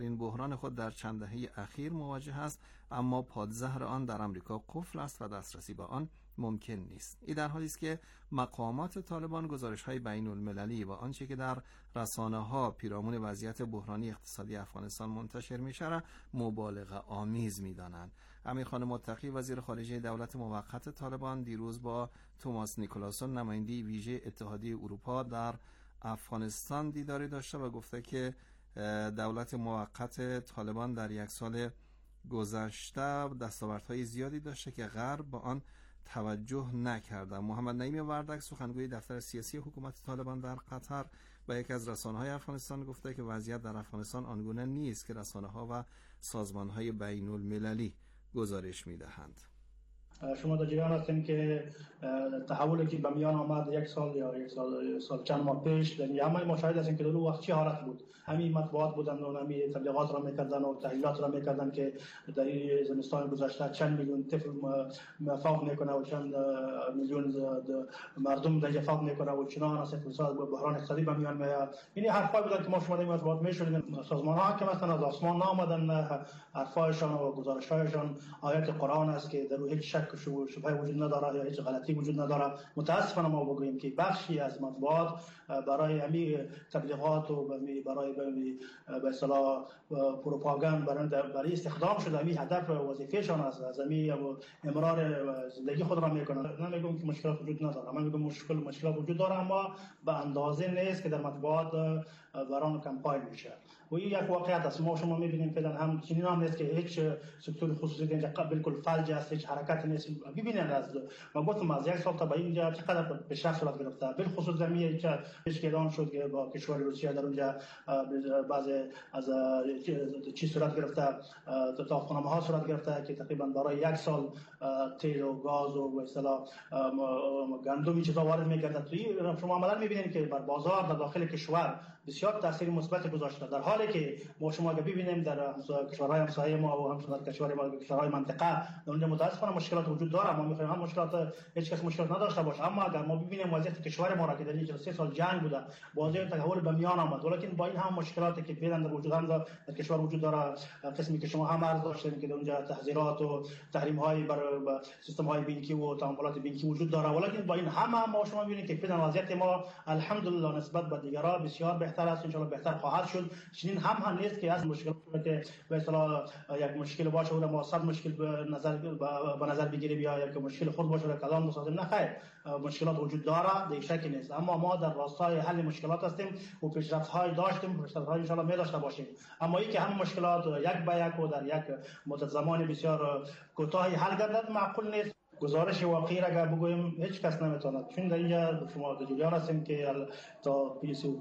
این بحران خود در چند دهه اخیر مواجه است، اما پادزهر آن در آمریکا قفل است و دسترسی به آن ممکن نیست. این در حالی است که مقامات طالبان گزارش‌های بین‌المللی و آنچه که در رسانه‌ها پیرامون وضعیت بحرانی اقتصادی افغانستان منتشر می‌شود مبالغه آمیز می‌دانند. امیرخان متقی وزیر خارجه دولت موقت طالبان دیروز با توماس نیکولاسون نماینده ویژه اتحادیه اروپا در افغانستان دیداری داشته و گفته که دولت موقت طالبان در یک سال گذشته دستاوردهای زیادی داشته که غرب با آن توجه نکرده. محمد نعیم وردک سخنگوی دفتر سیاسی حکومت طالبان در قطر با یکی از رسانه‌های افغانستان گفته که وضعیت در افغانستان آنگونه نیست که رسانه‌ها و سازمان‌های بین‌المللی گزارش می‌دهند. شما در جریان هستین که تحولی که به میان آمد یک سال یا یک سال چند ماه پیش همه ما شاهد هستیم که در اون وقت چه حالت بود. همین مطبوعات بودن و همین تبلیغات را میکردن و تحلیلات را میکردن که در این زمستان گذشته چند میلیون طفل فوت میکنه و چند میلیون مردم در فوت میکنه و چنان است بحران اقتصادی به میان میاد. این حرفای بودن که ما شما در مطبوعات میشنیدیم. سازمان‌ها که مثلا از آسمان نآمدن، حرفایشان و گزارش‌هایشان آیات قرآن است که در هیچ شک شبهه وجود نداره یا هیچ غلطی وجود نداره. متاسفانه ما بگوییم که بخشی از مطبوعات برای همین تبلیغات و برای به اصطلاح پروپاگاند برای استخدام شده همین هدف وظیفهشان است، از همین امرار زندگی خود را میکنن. نمیگم که مشکلات وجود نداره، من میگم مشکلات وجود داره، اما به اندازه نیست که در مطبوعات بران کمپاین میشه. و این یک واقعیت است. ما شما میبینیم که هم چنین هم نیست که هیچ سکتور خصوصی اینجا بالکل فلج است، هیچ حرکتی نیست. ببینید از ما گفتم از یک سال تا به اینجا چقدر پیشرفت صورت گرفته. بالخصوص زمینه که اعلان شد که با کشور روسیه در اونجا بعض از چی صورت گرفته، توافقنامه‌ها صورت گرفته که تقریبا برای یک سال تیل و گاز و به اصطلاح گندم چیزا وارد می‌گردد. توی شما عملاً می‌بینید که بر بازار در داخل کشور بسیار تاثیر مثبت گذاشته، در حالی که ما شما اگه ببینیم در کشورهای همسایه ما و همسایه کشور ما کشورهای منطقه اونجا متأسفانه مشکلات وجود داره. ما می‌خوایم هم مشکلات هیچ کس مشکلات نداشته باشه، اما اگر ما ببینیم وضعیت کشور ما را که در این 3 سال جنگ بوده، بازی تحول به میان آمد، ولیکن با این هم مشکلاتی که فعلا در وجود هم در کشور وجود داره، قسمی که شما هم عرض داشتین که اونجا تحذیرات و تحریم‌های بر سیستم‌های بانکی و تعاملات بانکی وجود داره، ولیکن با این هم ما شما می‌بینید که فعلا وضعیت ما الحمدلله نسبت به دیگرها بسیار بهتر است، ان شاء الله بهتر خواهد شد. چنین هم نیست که از مشکلاتی که به اصطلاح یک مشکل باشه و ما صد مشکل به نظر بگیریم یا یک مشکل خود باشه و کلام بسازیم. نه خیر، مشکلات وجود داره، دیگه شکی نیست، اما ما در راستای حل مشکلات هستیم و پیشرفت‌های داشتیم، پیشرفت‌های ان شاء الله می‌داشته باشیم. اما اینکه همه مشکلات یک به یک و در یک مدت زمانی بسیار کوتاهی حل گردد معقول نیست. گزارش واقعی را اگر بگوییم هیچ کس نمیتواند، چون در اینجا شما در جریان هستیم که تا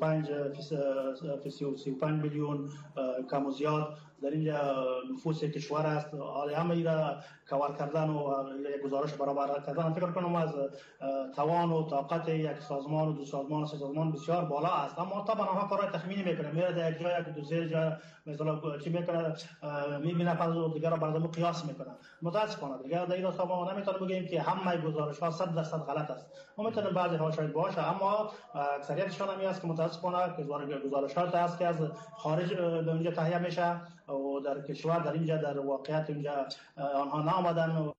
35 میلیون کم و زیاد در اینجا نفوس کشور است. حالا همه ایرا کار کردن و یک گزارش برابر کردن فکر کنم از توان و طاقت یک سازمان و دو سازمان و سه سازمان بسیار بالا است، اما طبعا آنها کارهای تخمینی میکنه، میره در یک جای یک دو سه جا مثلا چی میکنه، میبینه بعضی دیگه را بردم قیاس میکنه. متاسفانه دیگه در این سازمان نمیتونه بگیم که همه گزارش ها 100% غلط است. ما میتونیم بعضی ها شاید باشه، اما اکثریتشان هم است که متاسفانه گزارش ها است که از خارج به اونجا تهیه میشه و در کشور در اینجا در واقعیت اینجا آنها نآمدن.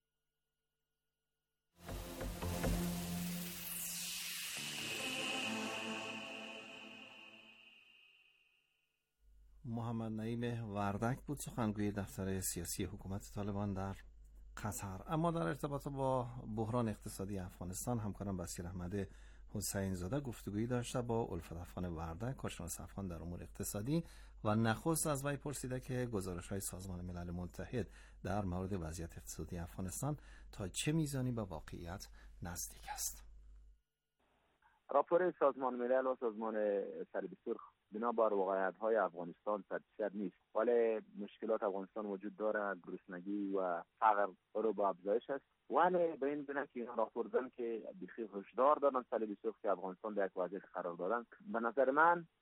محمد نعیم وردک بود سخنگوی دفتر سیاسی حکومت طالبان در قطر. اما در ارتباط با بحران اقتصادی افغانستان همکارم بصیر احمد حسین زاده گفتگویی داشته با الفت افغان وردک، کارشناس افغان در امور اقتصادی، و نخست از وی پرسیده که گزارش‌های سازمان ملل متحد در مورد وضعیت اقتصادی افغانستان تا چه میزانی به واقعیت نزدیک است. راپور سازمان ملل و سازمان صلیب سرخ بنابر واقعیت‌های افغانستان 100% نیست، ولی مشکلات افغانستان وجود داره، گرسنگی و فقر رو به افزایش است، ولی به این بنا که این راپور دادن که بسیار هشدار دادن صلیب سرخ که افغانستان در یک وضعیت قرار دادن. به نظر من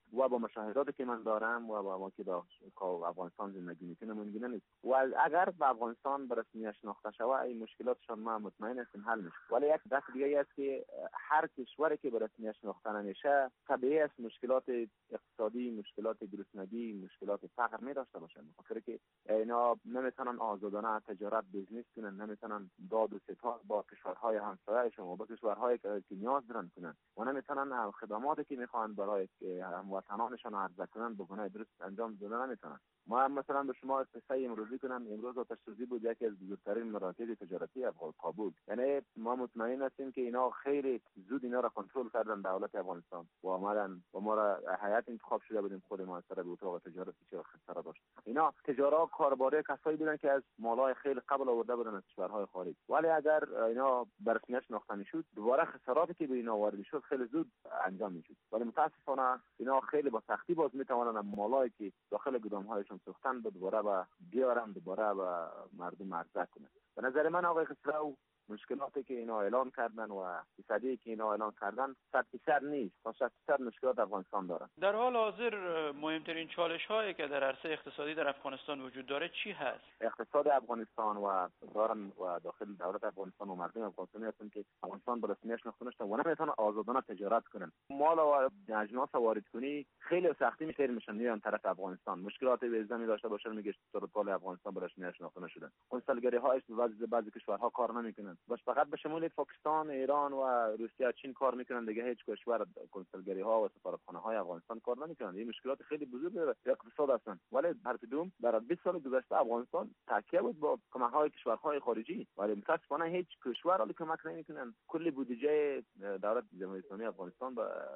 و با مشاهداتی که من دارم و با ما که در افغانستان زندگی میکنم ممکنه نیست و اگر به افغانستان به رسمیت شناخته شود این مشکلاتشان ما مطمئن هستیم حل میشه. ولی یک دست دیگه است که هر کشوری که به رسمیت شناخته نمیشه طبیعی است مشکلات اقتصادی، مشکلات گرسنگی، مشکلات فقر می داشته باشند. بخاطر که اینا نمیتونن آزادانه تجارت بیزنس کنن، نمیتونن داد و ستاد با کشورهای همسایه‌شون و با کشورهایی که نیاز دارن کنن و نمیتونن خدماتی که میخوان برای هموطنانشان عرضه کنن به گونه درست انجام دادن نمیتونن. ما مثلا به شما قصه امروزی کنم، امروز آتش سوزی بود یکی از بزرگترین مراکز تجارتی کابل. یعنی ما مطمئن هستیم که اینا خیلی زود اینا را کنترل کردن دولت افغانستان و آمدن و ما را هیئت انتخاب شده بودیم خود ما سر به اتاق تجارت چه خسارت داشت. اینا تجارا کارباری کسایی بودن که از مالای خیلی قبل آورده بودن از کشورهای خارج. ولی اگر اینا به رسمیت شناخته میشد دوباره خساراتی که به اینا وارد شد خیلی زود انجام میشد. ولی متاسفانه اینا خیلی با سختی باز میتوانن مالایی که داخل گدام‌هایشون سوختن دوباره بیارن، دوباره به مردم عرضه کنن. به نظر من آقای خسرو مشکلاتی که اینا اعلان کردن و فیصدی که اینا اعلان کردن 100% نیست، تا 60% مشکلات افغانستان دارن. در حال حاضر مهمترین چالش هایی که در عرصه اقتصادی در افغانستان وجود داره چی هست؟ اقتصاد افغانستان و دارن و داخل دولت افغانستان و مردم افغانستانی هستن که افغانستان به رسمیت شناخته نشده و نمیتونن آزادانه تجارت کنن. مال و اجناس وارد کنی خیلی سختی میشن میان طرف افغانستان. مشکلات ویزا داشته باشن میگه سرطان افغانستان به رسمیت شناخته نشدن. کنسولگری هاش بعضی کشورها کار نمیکنن. بس فقط به شمول پاکستان، ایران و روسیه، چین کار میکنن، دیگه هیچ کشور کنسولگری ها و سفارتخانه های افغانستان کار نمیکنن. این مشکلات خیلی بزرگ در اقتصاد هستن. ولی هر کدوم در 20 سال گذشته افغانستان تکیه بود با کمک های کشورهای خارجی، ولی متاسفانه هیچ کشور علی کمک نمیکنن. کل بودجه دولت جمهوری اسلامی افغانستان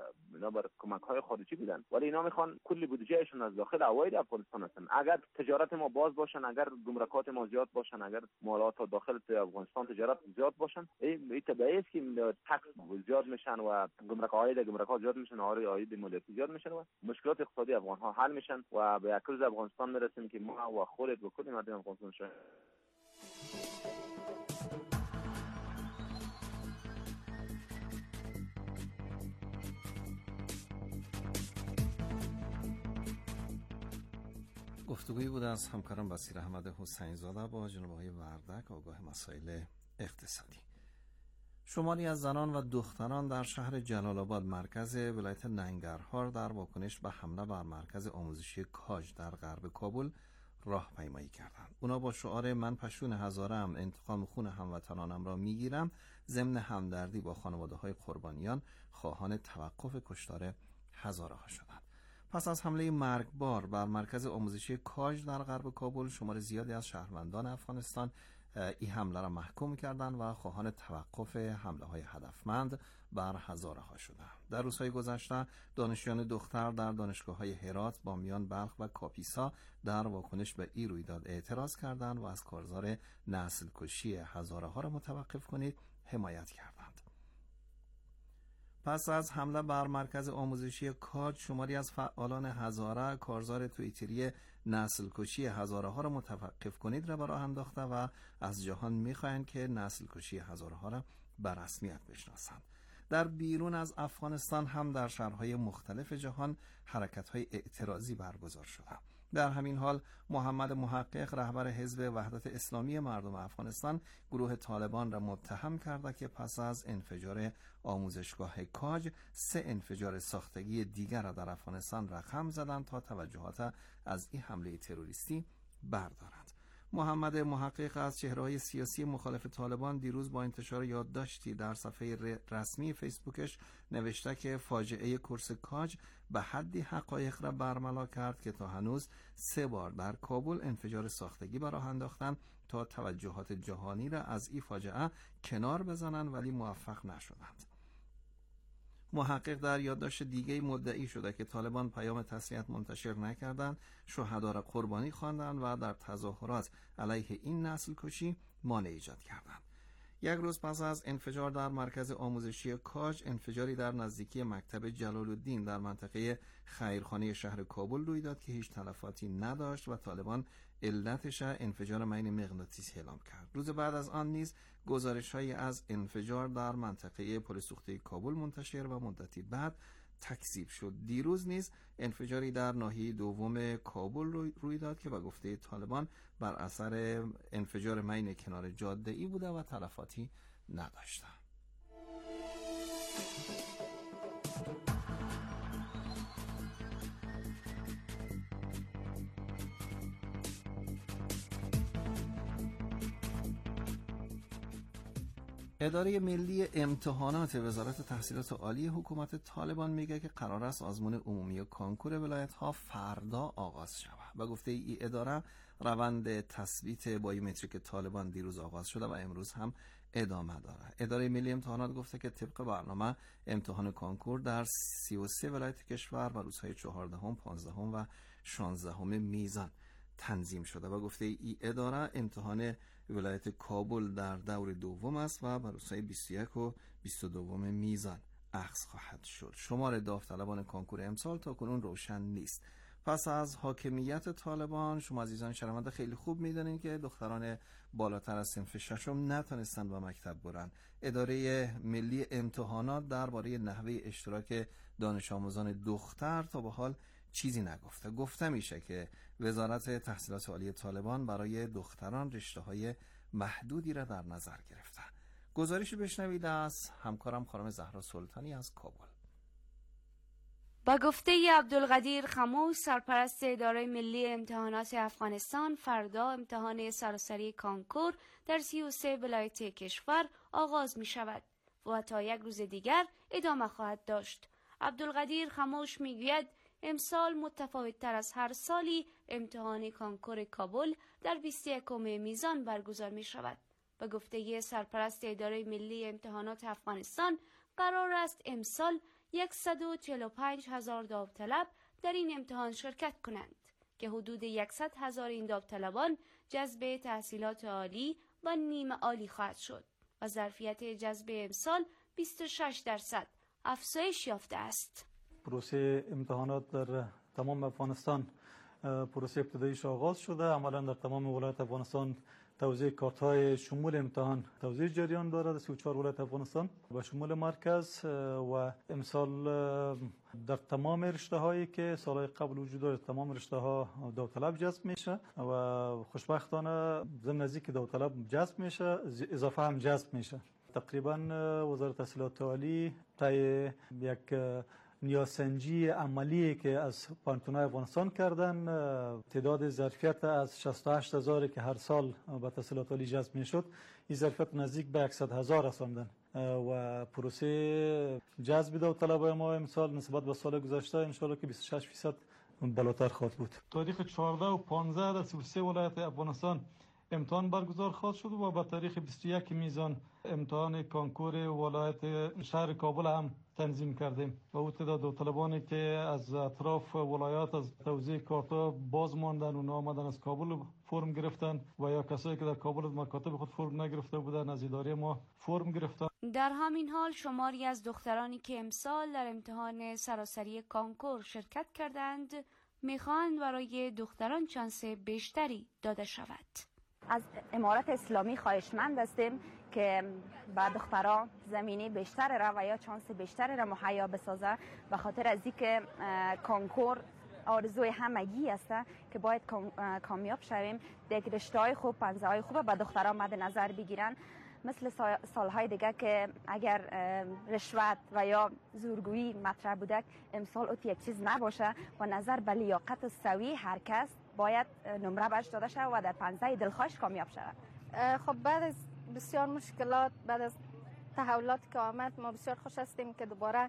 بر کمک های خارجی بودن، ولی اینا میخوان کل بودجهشون از داخل عواید افغانستان هستن. اگر تجارت ما باز باشن، اگر گمرکات ما زیاد باشن، اگر مالات داخل افغانستان تجارت زیاد باشن، این طبیعی است که تکس زیاد میشن و گمرکات زیاد میشن، عاید مالیاتی زیاد میشن و مشکلات اقتصادی افغان ها حل میشن و به یک روز افغانستان میرسیم که ما و خودت و کل مردم افغانستان شاید. گفتگویی بود از همکارم بصیر احمد حسین زاده با جناب آقای وردک، آگاه مسائل اقتصادی. شماری از زنان و دختران در شهر جلال آباد مرکز ولایت ننگرهار در واکنش به حمله بر مرکز آموزشی کاج در غرب کابل راهپیمایی کردند. اونا با شعار من پشتون هزارم، انتقام خون هموطنانم را میگیرم، ضمن همدردی با خانواده‌های قربانیان خواهان توقف کشتار هزاره ها شدند. پس از حمله مرگبار بر مرکز آموزشی کاج در غرب کابل، شمار زیادی از شهروندان افغانستان این حمله را محکوم کردند و خواهان توقف حمله های هدفمند بر هزاره ها شدند. در روزهای گذشته دانشجویان دختر در دانشگاه های هرات، بامیان، بلخ و کاپیسا در واکنش به این رویداد اعتراض کردند و از کارزار نسل کشی هزاره ها را متوقف کنید حمایت کردند. پس از حمله بر مرکز آموزشی کاج، شماری از فعالان هزاره کارزار توییتری نسل کشی هزاره ها را متوقف کنید را به راه انداخته و از جهان می‌خواهند که نسل کشی هزاره ها را به رسمیت بشناسند. در بیرون از افغانستان هم در شهرهای مختلف جهان حرکت‌های اعتراضی برگزار شده. در همین حال محمد محقق، رهبر حزب وحدت اسلامی مردم افغانستان، گروه طالبان را متهم کرده که پس از انفجار آموزشگاه کاج 3 انفجار ساختگی دیگر را در افغانستان رقم زدند تا توجهات از این حمله تروریستی بردارند. محمد محقق از چهره‌های سیاسی مخالف طالبان دیروز با انتشار یادداشتی در صفحه رسمی فیسبوکش نوشته که فاجعه کورس کاج به حدی حقایق را برملا کرد که تا هنوز 3 بار در کابل انفجار ساختگی به راه انداختند تا توجهات جهانی را از این فاجعه کنار بزنند، ولی موفق نشدند. محقق در یادداشت دیگه مدعی شده که طالبان پیام تسلیت منتشر نکردند، شهدا را قربانی خواندند و در تظاهرات علیه این نسل کشی مانع ایجاد کردند. یک روز پس از انفجار در مرکز آموزشی کاج، انفجاری در نزدیکی مکتب جلال الدین در منطقه خیرخانه شهر کابل روی داد که هیچ تلفاتی نداشت و طالبان علتش انفجار مین مغناطیسی اعلام کرد. روز بعد از آن نیز گزارش‌هایی از انفجار در منطقه پل سوخته کابل منتشر و مدتی بعد تکذیب شد. دیروز نیز انفجاری در ناحیه دوم کابل روی داد که به گفته طالبان بر اثر انفجار مین کنار جاده‌ای بوده و تلفاتی نداشته. اداره ملی امتحانات وزارت تحصیلات عالی حکومت طالبان میگه که قرار است آزمون عمومی و کانکور ولایت‌ها فردا آغاز شود. و گفته ای اداره روند تثبیت بایومتریک طالبان دیروز آغاز شده و امروز هم ادامه داره. اداره ملی امتحانات گفته که طبق برنامه امتحان کانکور در 33 ولایت کشور و روزهای 14، 15 و 16 میزان تنظیم شده و گفته ای اداره امتحان ولایت کابل در دور دوم است و بر روزهای 21 و 22 میزان اخذ خواهد شد. شمار داوطلبان کانکور امسال تا کنون روشن نیست. پس از حاکمیت طالبان، شما عزیزان شنونده خیلی خوب میدونید که دختران بالاتر از صنف ششم نتونستن به مکتب برن. اداره ملی امتحانات درباره نحوه اشتراک دانش آموزان دختر تا به حال چیزی نگفته. گفته میشه که وزارت تحصیلات عالی طالبان برای دختران رشته‌های محدودی را در نظر گرفته. گزارشی بشنوید از همکارم خانم زهرا سلطانی از کابل. با گفته عبدالقدیر خموش، سرپرست اداره ملی امتحانات افغانستان، فردا امتحان سراسری کانکور در 33 ولایت کشور آغاز می شود و تا یک روز دیگر ادامه خواهد داشت. عبدالقدیر خموش می گوید امسال متفاوت تر از هر سالی امتحان کانکور کابل در 21 میزان برگزار می شود. به گفته سرپرست اداره ملی امتحانات افغانستان، قرار است امسال 145,000 داوطلب در این امتحان شرکت کنند که حدود 100,000 این داوطلبان جذب تحصیلات عالی و نیمه عالی خواهد شد و ظرفیت جذب امسال 26% افزایش یافته است. پروسه امتحانات در تمام افغانستان پروسه ابتداییش آغاز شده. عملا در تمام ولایت افغانستان توزیع کارت‌های شمول امتحان توزیع جریان دارد. 34 ولایت افغانستان و شمول مرکز و امسال در تمام رشته‌هایی که سال‌های قبل وجود داشت تمام رشته‌ها داوطلب جذب میشه و خوشبختانه ضمن از اینکه داوطلب جذب میشه اضافه هم جذب میشه. تقریبا وزارت تحصیلات عالی طی یک نیازسنجی عملی که از پانتونای افغانستان کردن، تعداد ظرفیت از 68,000 که هر سال به تحصیلات عالی جذب میشد، این ظرفیت نزدیک به 100,000 رساندن و پروسه جذب داوطلبای ما امسال نسبت به سال گذشته ان شاءالله که 26% بالاتر خواهد بود. تاریخ 14 و 15 در 33 ولایت افغانستان امتحان برگزار خواهد شد و با تاریخ 21 میزان امتحان کانکور ولایت شهر کابل هم تنظیم کردیم و او تعداد داوطلبانی که از اطراف ولایات از توزیع کارتا باز ماندن و آمدن از کابل فرم گرفتن و یا کسایی که در کابل از مکاتب خود فرم نگرفته بودن از اداره ما فرم گرفتن. در همین حال شماری از دخترانی که امسال در امتحان سراسری کانکور شرکت کردند میخواهند برای دختران شانس بیشتری داده شود. از امارت اسلامی خواهشمند هستیم که با دختران زمینی بیشتر را و یا چانس بیشتر را مهیا بسازه، به خاطر از اینکه کانکور آرزوی همگی است که باید کامیاب شویم. یک رشته‌های خوب، پنجه‌های خوب به دختران مد نظر بگیرن، مثل سالهای دیگه که اگر رشوت و یا زورگویی مطرح بوده، امسال اوت یک چیز نباشه و نظر به لیاقت سوی هر کس باید نمره بهش داده شود و در پنجه دلخواهش کامیاب شود. خب بعد از بسیار مشکلات، بعد از تحولاتی که آمد، ما بسیار خوش هستیم که دوباره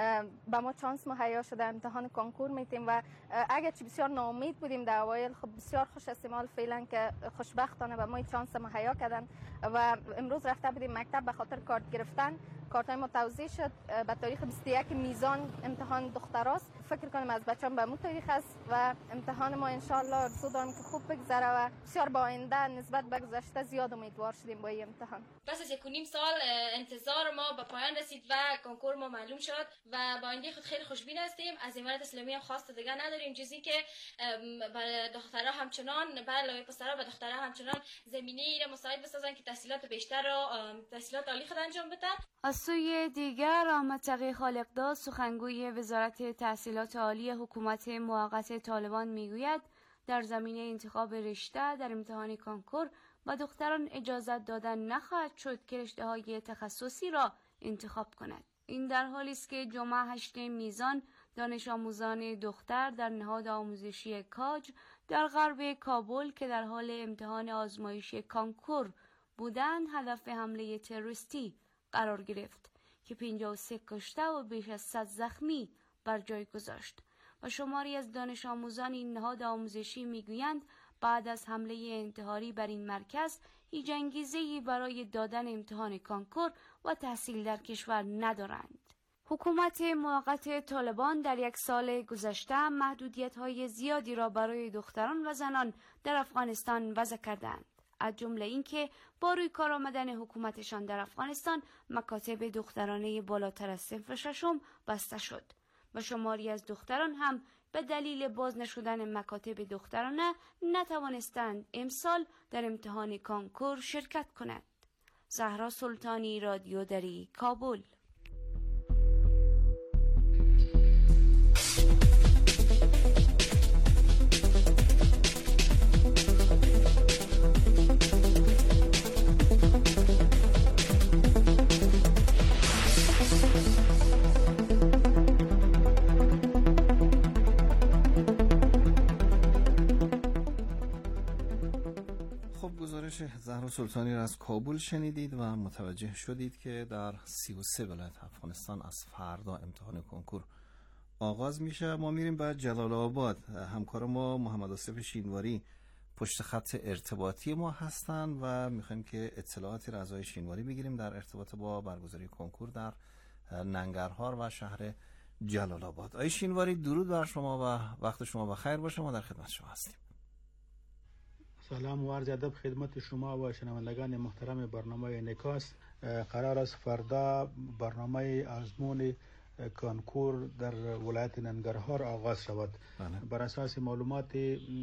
به ما چانس مهیا شده امتحان کانکور میتیم و اگر چی بسیار ناامید بودیم در اوایل، خب بسیار خوش هستیم حال فعلا که خوشبختانه به ما چانس مهیا کردن و امروز رفته بودیم مکتب به خاطر کارت گرفتن. کارتای ما توزیع شد. به تاریخ 21 میزان امتحان دختراست. فکر کنم از بچه‌ام به مو طریق است و امتحان ما ان شاء الله آرزو دارم که خوب بگذره و بسیار با آینده نسبت به گذشته زیاد امیدوار شدیم با این امتحان. پس از 1.5 سال انتظار ما به پایان رسید و کنکور ما معلوم شد و با آینده خود خیلی خوشبین هستیم. از امارات اسلامی هم خواست دیگه نداریم چیزی که برای دخترها همچنان برای پسرها و دخترها همچنان زمینه‌ای را مساعد بسازن که تحصیلات بیشتر و تحصیلات عالی خود انجام بدن. از سوی دیگر احمد تقی خالق‌داد سخنگوی وزارت تحصیلات عالی حکومت موقت طالبان میگوید در زمینه انتخاب رشته در امتحان کنکور و دختران اجازت دادن نخواهد شد که رشته‌های تخصصی را انتخاب کند. این در حالی است که جمعه 8 میزان دانش آموزان دختر در نهاد آموزشی کاج در غرب کابل که در حال امتحان آزمایشی کنکور بودند هدف حمله تروریستی قرار گرفت که 53 کشته و بیش از 100 زخمی بر جای گذاشت و شماری از دانش آموزان این نهاد آموزشی میگویند بعد از حمله انتحاری بر این مرکز هیچ انگیزه‌ای برای دادن امتحان کنکور و تحصیل در کشور ندارند. حکومت موقت طالبان در 1 سال گذشته محدودیت‌های زیادی را برای دختران و زنان در افغانستان وضع کردند. از جمله اینکه با روی کار آمدن حکومتشان در افغانستان مکاتب دخترانه بالاتر از صنف ششم بسته شد و شماری از دختران هم به دلیل باز نشدن مکاتب دخترانه نتوانستند امسال در امتحان کنکور شرکت کنند. زهرا سلطانی، رادیو دری، کابل. زهرا سلطانی را از کابل شنیدید و متوجه شدید که در 33 ولایت افغانستان از فردا امتحان کنکور آغاز میشه. ما میریم به جلال آباد. همکار ما محمد آصف شینواری پشت خط ارتباطی ما هستن و میخوایم که اطلاعاتی را از آقای شینواری بگیریم در ارتباط با برگزاری کنکور در ننگرهار و شهر جلال آباد. آقای شینواری درود بر شما و وقت شما بخیر باشه. ما در خدمت شما هستیم. سلام و عرض ادب خدمت شما و شنوندگان محترم برنامه انعکاس. قرار است فردا برنامه آزمون کنکور در ولایت ننگرهار آغاز شود. بر اساس معلومات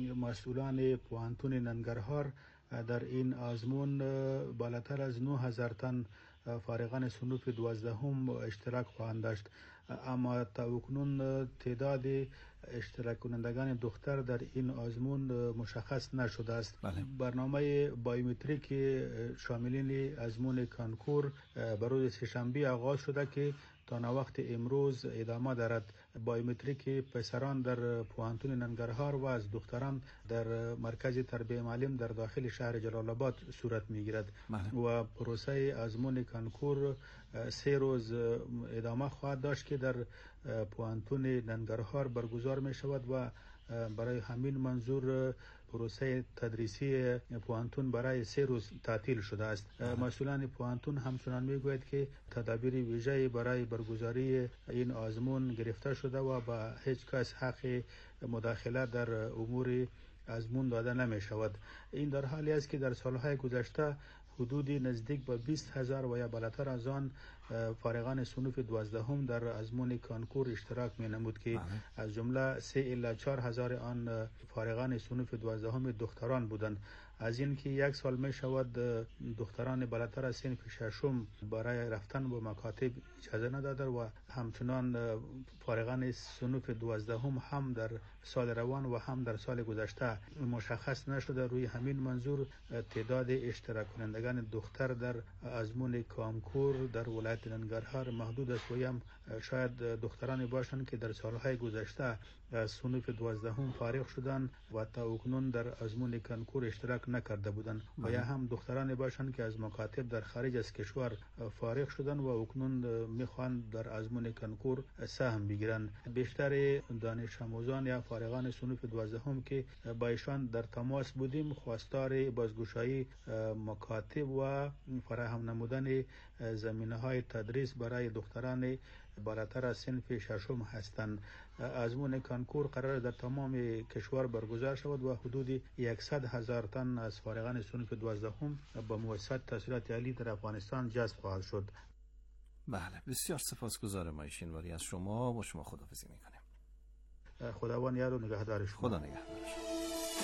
مسئولان پوهنتون ننگرهار در این آزمون بالاتر از 9000 تن فارغان صنوف 12 اشتراک خواهند داشت، اما تا اکنون تعداد اشتراک کنندگان دختر در این آزمون مشخص نشده است. برنامه بایومتریک شاملین آزمون کنکور بر روز سه‌شنبه آغاز شده که تا وقت امروز ادامه دارد. بایومتریک پسران در پوهنتون ننگرهار و از دختران در مرکز تربیه معلم در داخل شهر جلال آباد صورت میگیرد و پروسه آزمون کنکور 3 روز ادامه خواهد داشت که در پوهنتون ننگرهار برگزار می شود و برای همین منظور پروسه تدریسی پوهنتون برای 3 روز تعطیل شده است. مسئولان پوهنتون همچنان میگوید که تدابیر ویژه‌ای برای برگزاری این آزمون گرفته شده و با هیچ کس حق مداخله در امور آزمون داده نمی شود. این در حالی است که در سالهای گذشته حدودی نزدیک به 20,000 و یا بالاتر از آن فارغان صنوف 12 در آزمون کنکور اشتراک می نمود که از جمله 3 الی 4,000 آن فارغان صنوف 12 دختران بودند. از این که 1 سال می شود دختران بالاتر از صنف ششم برای رفتن به مکاتب اجازه نداده و همچنان فارغان صنوف 12 هم در سال روان و هم در سال گذشته مشخص نشده. روی همین منظور تعداد اشتراک کنندگان دختر در آزمون کنکور در ولایت ننگرهار محدود است و هم شاید دخترانی باشند که در سالهای گذشته از صنوف 12 فارغ شدند و تا اکنون در آزمون کنکور اشتراک نکرده بودند و یا هم دخترانی باشند که از مکاتب در خارج از کشور فارغ شدند و اکنون میخوان در آزمون کنکور سهم بگیرند. بیشتر دانش آموزان یا فارغان صنوف 12 که با ایشان در تماس بودیم خواستار بازگشایی مکاتب و فراهم نمودن زمینه‌های تدریس برای دختران بالاتر از صنف ششم هستند. آزمون کانکور قرار در تمام کشور برگزار شود و حدود 100,000 تن از فارغان صنف 12 به مؤسسات تحصیلات عالی در افغانستان جذب خواهد شد. بله، بسیار سپاسگزارم آقای شینواری. از شما با شما خداحافظی میکنیم. خداوند یار و نگهدار شما. خدا نگهدار شما.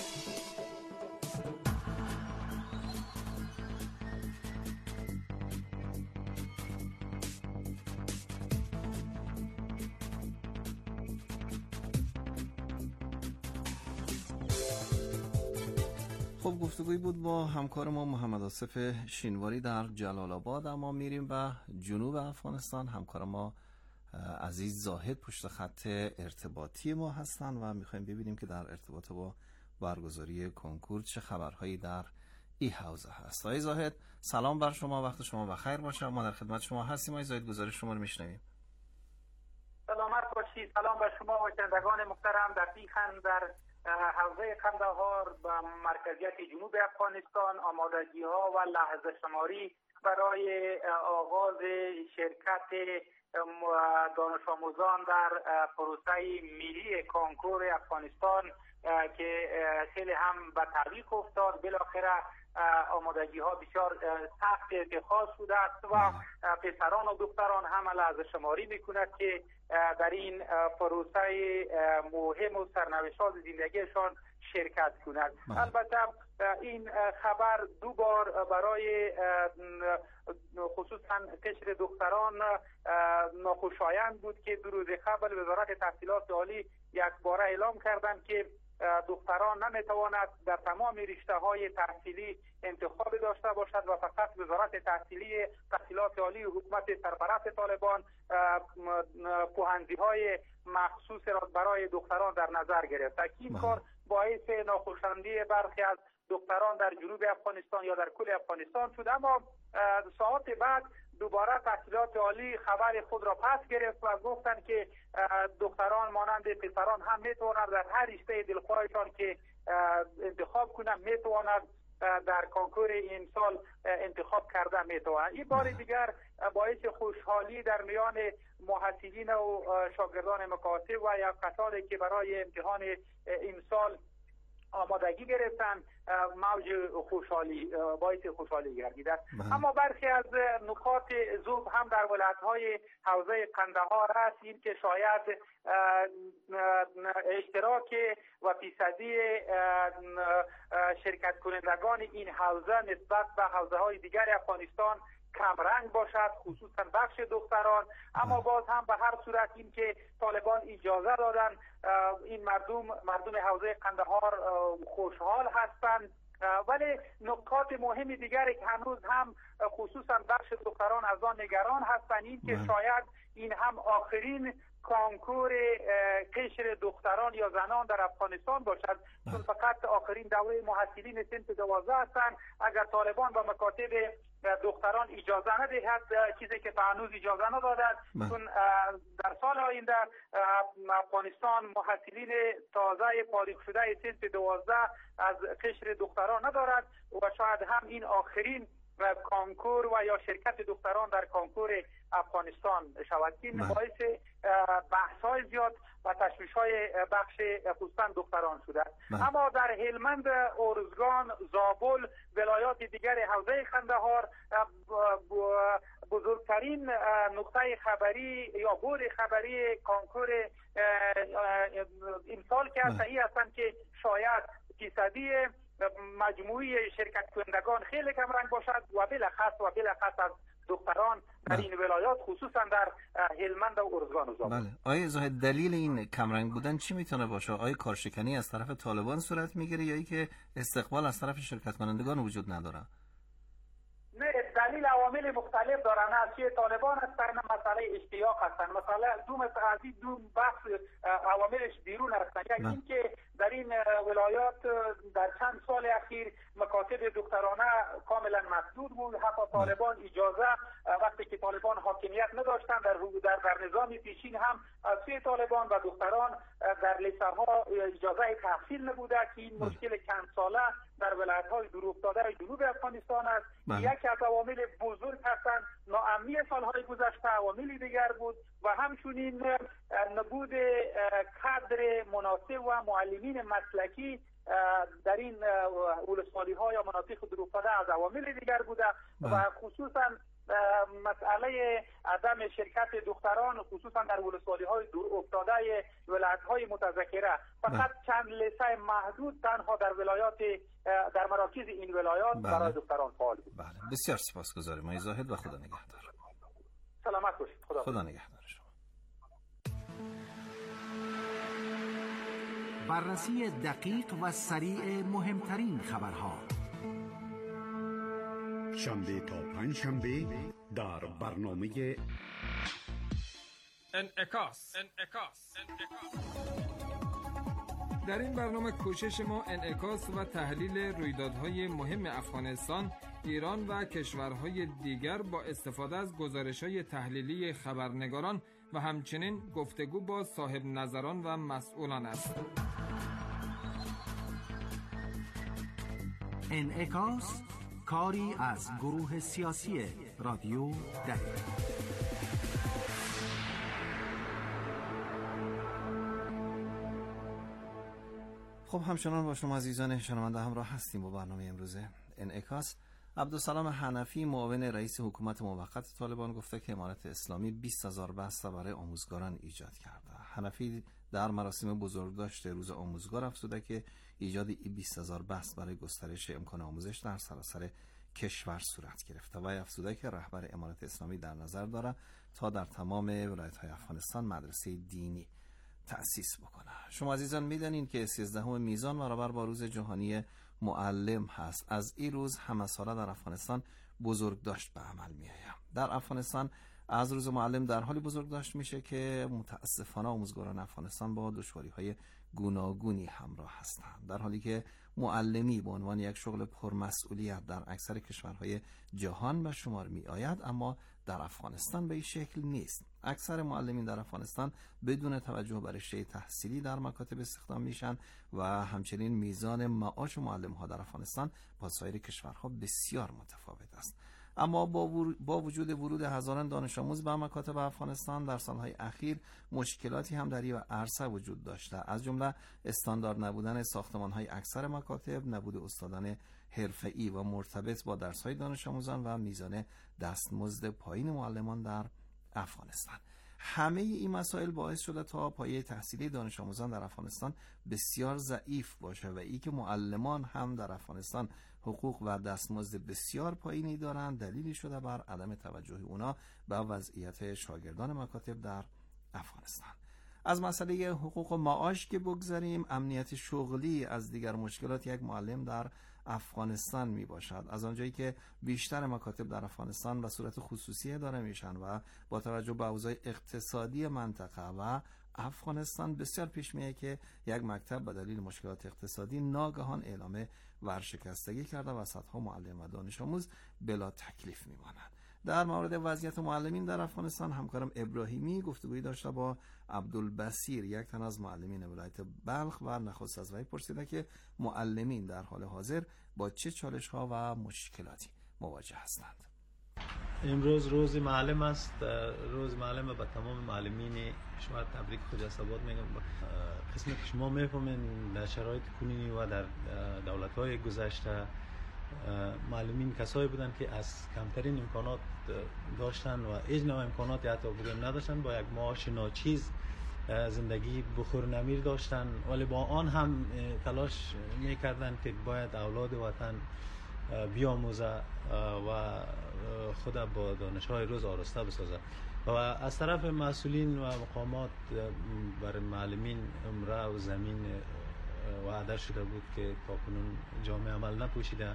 خب، گفتگوی بود با همکار ما محمد آصف شینواری در جلال آباد. اما میریم به جنوب افغانستان. همکار ما عزیز زاهد پشت خط ارتباطی ما هستن و میخوایم ببینیم که در ارتباط با برگزاری کنکور چه خبرهایی در این حوزه هست. آقای زاهد، سلام بر شما، وقت شما بخیر باشه. ما در خدمت شما هستیم. آقای زاهد، گزارش شما رو میشنویم. سلامت باشید. سلام بر شما و شنوندگان محترم. دقیقاً در حوزه قندهار به مرکزیت جنوب افغانستان آمادگی ها و لحظه شماری برای آغاز شرکت دانش آموزان در پروسه ملی کنکور افغانستان که خیلی هم به تعویق افتاد. بالاخره آمادگی ها بسیار سخت اتخاذ شده است و پسران و دختران هم لحظه شماری میکند که در این پروسه مهم و سرنوشت زندگیشان شرکت کند. البته این خبر دو بار برای خصوصا قشر دختران ناخوشایند بود که دو روز قبل وزارت تحصیلات عالی یک باره اعلام کردند که دختران نمیتواند در تمام رشته های تحصیلی انتخاب داشته باشد و فقط وزارت تحصیلات عالی حکومت سرپرست طالبان پوهنځی های مخصوص را برای دختران در نظر گرفت. این کار باعث ناخوشایندی برخی از دختران در جنوب افغانستان یا در کل افغانستان شد. اما ساعت بعد دوباره تحصیلات عالی خبر خود را پس گرفت و گفتند که دختران مانند پسران هم میتوانند در هر رشته دلخواهشان که انتخاب کنند میتوانند در کنکور این سال انتخاب کرده میتوانند. این بار دیگر باعث خوشحالی در میان محصلین و شاگردان مکاتب و یا کسانی که برای امتحان این سال آمادگی گرفتن موج خوشحالی باعث خوشحالی گردیده. اما برخی از نکات ضعف هم در ولایت‌های حوزه قندهار است. این که شاید اشتراک و فیصدی شرکت کنندگان این حوزه نسبت به حوزه‌های دیگر افغانستان کم رنگ باشد، خصوصا بخش دختران. اما باز هم به هر صورت این که طالبان اجازه دادن این مردم حوزه قندهار خوشحال هستند. ولی نکات مهم دیگری که هنوز هم خصوصا بخش دختران از آن نگران هستند این که شاید این هم آخرین کنکور قشر دختران یا زنان در افغانستان باشد، چون فقط آخرین دوره محصلین صنف 12 هستند. اگر طالبان به مکاتب دختران اجازه ندهد، چیزی که هنوز اجازه ندادند، چون در سال آینده افغانستان محصلین تازه فارغ شده صنف 12 از قشر دختران ندارد و شاید هم این آخرین کنکور و یا شرکت دختران در کنکور افغانستان شود. این باعث بحث‌های زیاد و تشویش‌های بخش خصوصا دختران شده. اما در هلمند، ارزگان، زابل، ولایات دیگر حوزه قندهار بزرگترین نقطه خبری یا بود خبری کنکور امسال که صحیح هستند که شاید فیصدی مجموعی شرکت کنندگان خیلی کم رنگ باشد و بلخص از دختران در این ولایات خصوصا در هلمند و ارزگان و زابل. بله. آیا زاهد دلیل این کمرنگ بودن چی میتونه باشه؟ آیا کارشکنی از طرف طالبان صورت میگیره یا ای که استقبال از طرف شرکت کنندگان وجود نداره؟ نه، دلیل عوامل مختلف دارن. از که طالبان هستن، مسئله اشتیاق هستن، مثلا دو بحث عواملش بیرون هستن. یکی این که در این ولایات در چند سال اخیر مکاتب دخترانه کاملا مسدود بود. حتی طالبان اجازه وقتی که طالبان حاکمیت نداشتند در نظام پیشین هم از سوی طالبان و دختران در لیسه‌ها اجازه تحصیل نبوده که این مشکل چند ساله در ولایت‌های دورافتاده جنوب افغانستان است. یکی از عوامل بزرگ هستند ناامنی سالهای گذشته، عوامل دیگر بود و همچنین نبود کادر مناسب و معلمین مسلکی در این ولسوالی‌ها یا مناطق دورافتاده از عوامل دیگر بوده و خصوصا مسئله عدم شرکت دختران خصوصا در ولسوالی‌های دور افتاده ولایت‌های متذکره فقط چند لیسه محدود تنها در ولایات در مراکز این ولایات برای دختران فعال بود. بله بسیار سپاسگزاریم آقای زاهد و خدا نگهدار. سلامت باشید. خدا نگهدار شما. بررسی دقیق و سریع مهمترین خبرها شنبه تا پنجشنبه در برنامه انعکاس. در این برنامه کوشش ما انعکاس و تحلیل رویدادهای مهم افغانستان، ایران و کشورهای دیگر با استفاده از گزارش‌های تحلیلی خبرنگاران و همچنین گفتگو با صاحب نظران و مسئولان است. انعکاس کاری از گروه سیاسی رادیو دری. خب همچنان با شما عزیزان شنونده همراه هستیم با برنامه امروزه انعکاس. عبدالسلام حنفی معاون رئیس حکومت موقت طالبان گفته که امارت اسلامی 20,000 بسته برای آموزگاران ایجاد کرده. حنفی در مراسم بزرگداشت روز آموزگار افزوده که ایجاد 20,000 بسته برای گسترش امکان آموزش در سراسر کشور صورت گرفته و افزوده که رهبر امارت اسلامی در نظر داره تا در تمام ولایت‌های افغانستان مدرسه دینی تأسیس بکنه. شما عزیزان میدانین که 13 میزان برابر با روز جهانی معلم هست. از این روز همه ساله در افغانستان بزرگداشت به عمل میآید. در افغانستان از روز معلم در حالی بزرگداشت میشه که متاسفانه آموزگاران افغانستان با دشواری‌های گوناگونی همراه هستند، در حالی که معلمی به عنوان یک شغل پرمسئولیت در اکثر کشورهای جهان به شمار می آید، اما در افغانستان به این شکل نیست. اکثر معلمین در افغانستان بدون توجه به رشته تحصیلی در مکاتب استخدام میشن و همچنین میزان معاش معلم ها در افغانستان با سایر کشورها بسیار متفاوت است. اما با وجود ورود هزاران دانش آموز به مکاتب افغانستان در سالهای اخیر مشکلاتی هم در این عرصه وجود داشته، از جمله استاندارد نبودن ساختمان‌های اکثر مکاتب، نبود استادان حرفه‌ای و مرتبط با درس‌های دانش آموزان و میزان دستمزد پایین معلمان در افغانستان. همه این مسائل باعث شده تا پایه تحصیلی دانش آموزان در افغانستان بسیار ضعیف باشه و ای که معلمان هم در افغانستان حقوق و دستمزد بسیار پایینی دارند دلیلی شده بر عدم توجه اونا به وضعیت شاگردان مکاتب در افغانستان. از مسئله حقوق و معاش که بگذاریم، امنیت شغلی از دیگر مشکلات یک معلم در افغانستان می باشد. از آنجایی که بیشتر مکاتب در افغانستان به صورت خصوصی اداره میشن و با توجه به اوضاع اقتصادی منطقه و افغانستان بسیار پیش میاد که یک مکتب به دلیل مشکلات اقتصادی ناگهان اعلام ورشکستگی کرده و صدها معلم و دانش آموز بلا تکلیف میمانند. در مورد وضعیت معلمین در افغانستان همکارم ابراهیمی گفتگویی داشته با عبدالبصیر، یک تن از معلمین ولایت بلخ، و نخست از وی پرسیده که معلمین در حال حاضر با چه چالش‌ها و مشکلاتی مواجه هستند. امروز روز معلم است. روز معلم به تمام معلمین شما تبریک خجسته میگم. قسمی که شما میفهمین در شرایط کنونی و در دولت‌های گذشته معلمین کسایی بودن که از کمترین امکانات داشتن و هیچ نوع امکاناتی حتی بودن نداشتن، با یک معاش ناچیز زندگی بخور نمیر داشتن، ولی با آن هم تلاش میکردن که باید اولاد وطن بیاموزه و خود با دانش‌های روز آراسته بسازه. و از طرف مسئولین و مقامات برای معلمین عمره و زمین وعده شده بود که تاکنون جامعه عمل نپوشیده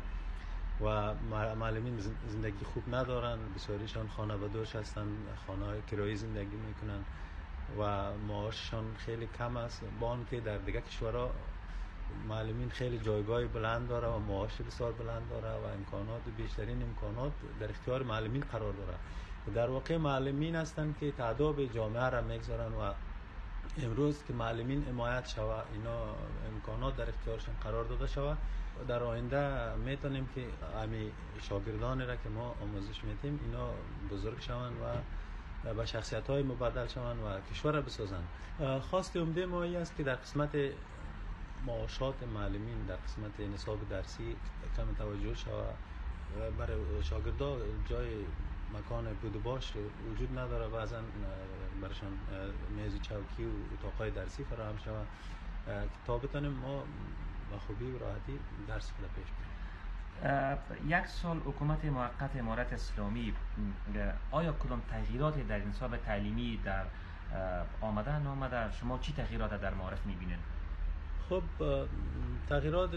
و معلمین زندگی خوب ندارن، بسیاریشان خانه بدوش هستن، خانه کرایی زندگی میکنن و معاششان خیلی کم است، با آن که در دیگر کشورها معلمین خیلی جایگاه بلند داره و معاش بسیار بلند داره و امکانات بیشترین امکانات در اختیار معلمین قرار داره. در واقع معلمین هستند که تعداد جامعه را میگذارن و امروز که معلمین حمایت شوه، اینا امکانات در اختیارشون قرار داده شوه، در آینده میتونیم که همین شاگردانی را که ما آموزش میدیم اینا بزرگ شوند و به شخصیت‌های مبدل شوند و کشور را بسازند. خواست عمده ما این است که در قسمت معاشات معلمین، در قسمت نصاب درسی کم توجه شود. برای شاگردان جای مکان بود باش وجود نداره، بعضا برشان میز چوکی و اتاقای درسی فراهم شود تا بتونیم ما با خوبی و راحتی درس خود پیش بریم. یک سال حکومت موقت امارت اسلامی آیا کدام تغییراتی در نصاب تعلیمی در آمده شما چی تغییرات در معارف میبینید؟ خب تغییرات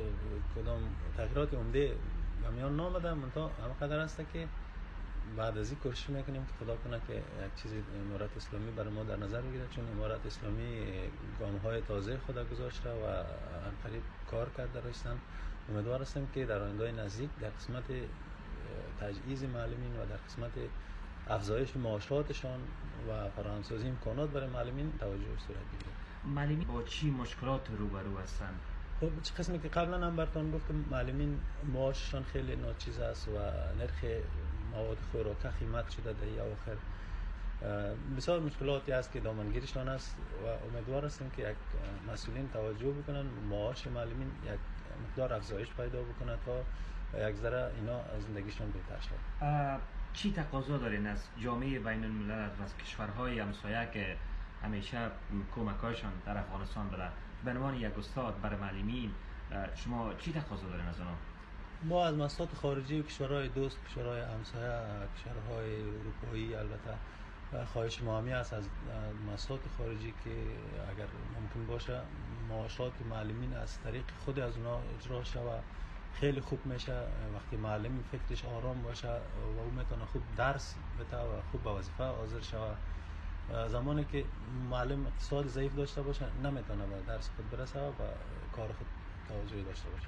عمده و میان نامده منتها همه قدر است که بعد از این کوشش میکنیم که خدا کنه که یک چیزی امارت اسلامی برای ما در نظر بگیره، چون امارت اسلامی گام‌های تازه خود گذاشته و قریب کار کرده رسیدن. امیدوار هستیم که در آینده نزدیک در قسمت تجهیز معلمین و در قسمت افزایش معاشاتشان و فراهمسازی امکانات برای معلمین توجه صورت بگیره. معلمین با چی مشکلات روبرو هستند؟ خب چه قسمی که قبلا هم براتون گفتم، معلمین معاششان خیلی ناچیز است و نرخ مواد خوراکه قیمت شده در اواخر. بسیار مشکلاتی است که دامنگیرشان است و امیدوار هستیم که یک مسئولین توجه بکنن، معاش معلمین یک مقدار افزایش پیدا بکنه تا یک ذره اینا زندگیشان بهتر شود. چی تقاضا دارین از جامعه بین الملل و از کشورهای همسایه که همیشه کمکایشان در افغانستان بده؟ به عنوان یک استاد برای معلمین شما چی تقاضا دارین از اونا؟ ما از مؤسسات خارجی و کشورهای دوست، کشورهای همسایه، کشورهای اروپایی البته خواهش ما همی است از مؤسسات خارجی که اگر ممکن باشه معاشات معلمین از طریق خود از اونا اجرا شود. خیلی خوب میشه وقتی معلم فکرش آرام باشه و او میتونه خوب درس بده و خوب به وظیفه حاضر شود. زمانی که معلم اقتصاد ضعیف داشته باشه نمیتونه به درس خود برسه و کار خود توجه داشته باشه.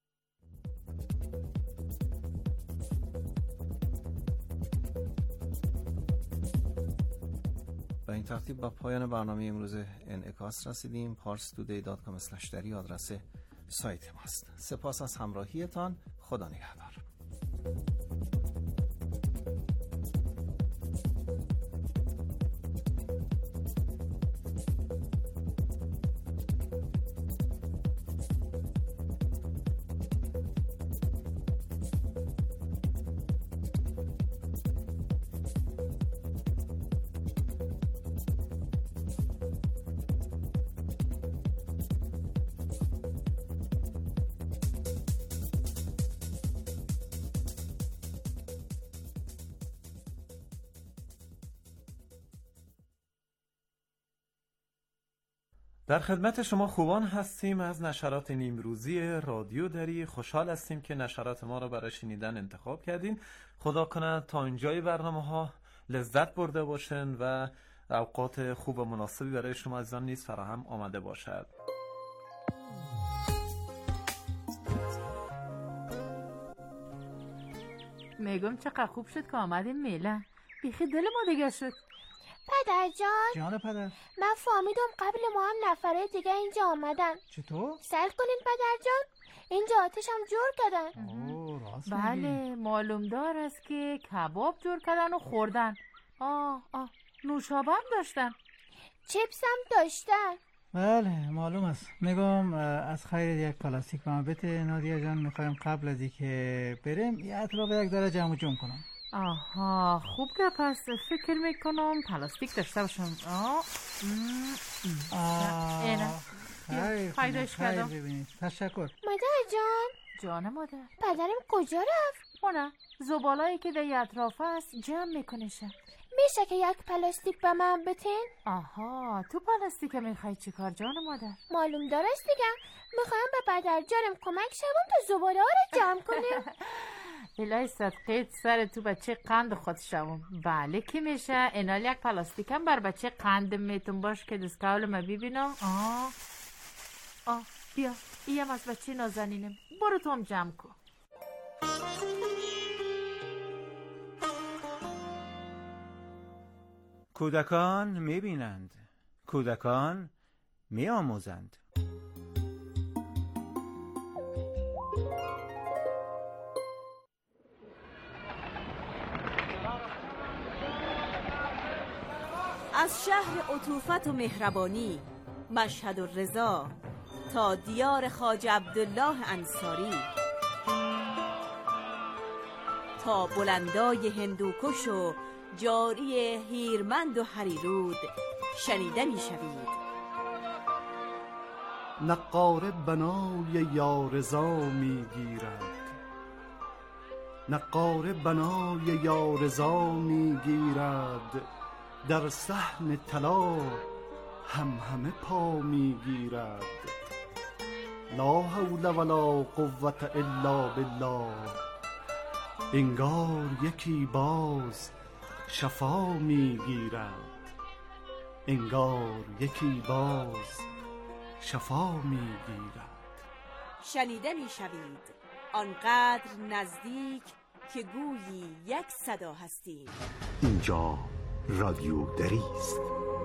به این ترتیب با پایان برنامه امروز انعکاس رسیدیم. parstoday.com/dari آدرس سایت ماست. سپاس از همراهیتان. خدا نگهدار. در خدمت شما خوبان هستیم از نشرات نیمروزی رادیو دری. خوشحال هستیم که نشرات ما را برای شنیدن انتخاب کردین. خدا کنه تا اینجای برنامه ها لذت برده باشن و اوقات خوب و مناسبی برای شما عزیزان نیز فراهم آمده باشد. میگم چقدر خوب شد که آمدین میله. بیخی دل ما دیگه شد. پدر جان. جان پدر. من فهمیدم قبل ما هم نفره دیگه اینجا آمدن. چطور؟ سر کنین پدر جان. اینجا آتش هم جور کردن. راست بله معلوم دار است که کباب جور کردن و خوردن. نوشابه هم داشتن. چپس هم داشتن. بله معلوم است. میگم از خیر یک پلاستیک به ما بده نادیا جان. میخوایم قبل از اینکه بریم یه اطراف یک ذره جمع جمع کنم. آها خوب که پس فکر میکنم پلاستیک داشته باشم. پیداش کردم. تشکر. مادر جان. جان مادر. پدرم کجا رفت؟ خونه زبالایی که در اطراف است جمع میکنشه. میشه که یک پلاستیک به من بتین؟ آها تو پلاستیک میخوای چیکار جان مادر؟ معلوم دارست دیگه. میخوایم به پدر جانم کمک شوم تا زباله ها رو جمع کنیم. الهی صدقیت سر تو بچه قند خود شوم. بله که میشه. اینال یک پلاستیک هم بر بچه قند میتون باش که دستکول ما ببینم. بیا ایم از بچه نازنینم، برو تو هم جمع کن. کودکان میبینند، کودکان میآموزند. از شهر عطوفت و مهربانی مشهد الرضا تا دیار خواجه عبدالله انصاری، تا بلندای هندوکش و جاری هیرمند و هریرود شنیده می شوید. نقاره بنای یارضا می گیرد، نقاره بنای یارضا می گیرد، در صحن طلا همه پا می گیرد. لا حول ولا قوة الا بالله، انگار یکی باز شفا می گیرد، انگار یکی باز شفا می گیرد. شنیده می شوید آنقدر نزدیک که گویی یک صدا هستیم. اینجا رادیو دری است.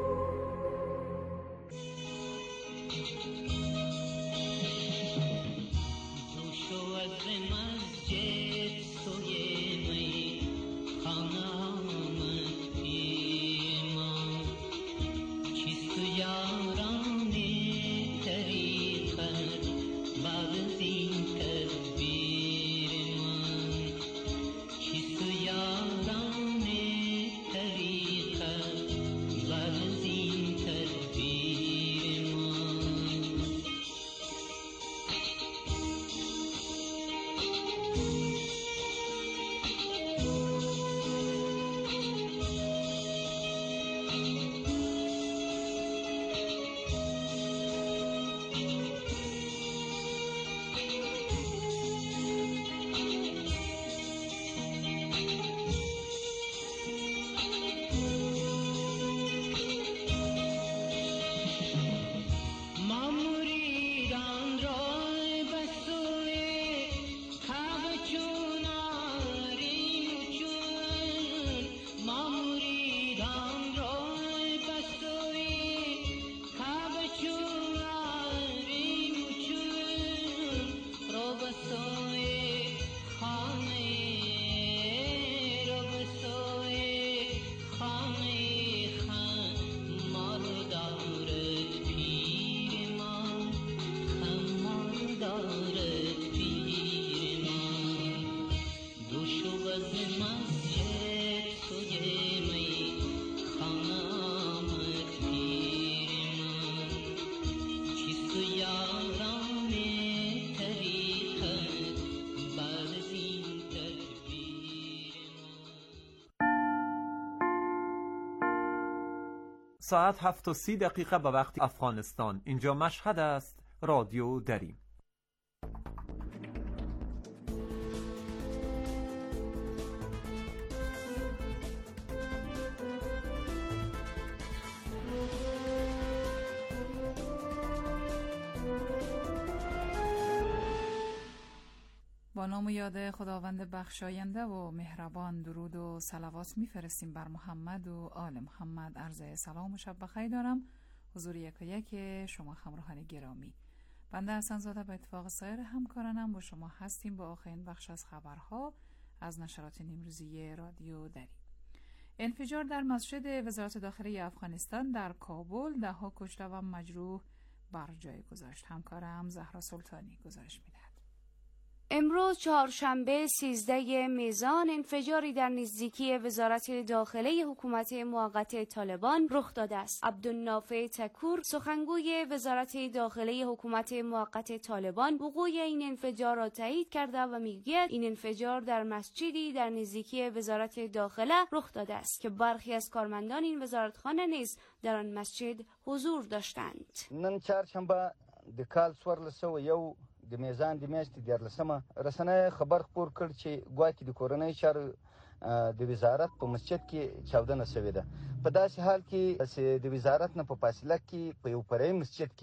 ساعت 7:30 به وقت افغانستان. اینجا مشهد است. رادیو دری. با نام و یاد خداوند بخشاینده و مهربان درود و صلوات میفرستیم بر محمد و آل محمد. عرض سلام و شب بخیر دارم حضور یک شما همراهان گرامی. بنده حسن زاده به اتفاق سایر همکارانم با شما هستیم با آخرین بخش از خبرها از نشرات نیمروزی رادیو دری. انفجار در مسجد وزارت داخله افغانستان در کابل 10 کشته و مجروح بر جای گذاشت. همکارم زهرا سلطانی گزارش می‌دهد. امروز چهارشنبه 13 میزان انفجاری در نزدیکی وزارت داخله حکومت موقت طالبان رخ داده است. عبدالنافع تکور سخنگوی وزارت داخله حکومت موقت طالبان وقوع این انفجار را تایید کرده و میگوید این انفجار در مسجدی در نزدیکی وزارت داخله رخ داده است که برخی از کارمندان این وزارتخانه نیز در آن مسجد حضور داشتند. نن چهارشنبه د کال 1401 د میزان د میاشتې 14مه رسنۍ خبر خپور کړ چې ګواکې د کورنۍ چارو د وزارت په مسجد کې چاودنه شوې ده. په داسې حال کې چې د وزارت نه په فاصله کې په یو فرعي مسجد کې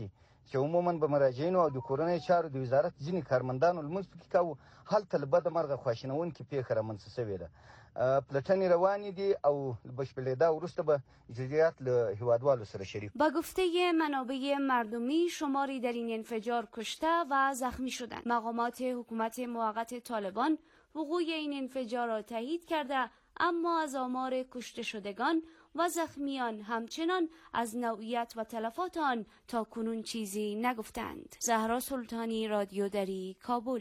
چې عموما به مراجعینو او د کورنۍ چارو د وزارت ځینې کارمندانو لمونځ پکې کاوه. هلته له بده مرغه خواشینونکې پیښه رامنځته شوې ده. پلټنې روانې دي او بشپړېدا وروسته به جزئیات له هیوادوالو سره شریک. با گفته منابع مردمی شماری در این انفجار کشته و زخمی شدند. مقامات حکومت موقت طالبان وقوع این انفجار را تایید کرده، اما از آمار کشته شدگان و زخمیان همچنان از نوعیت و تلفات آن تا کنون چیزی نگفتند. زهرا سلطانی، رادیو دری، کابل.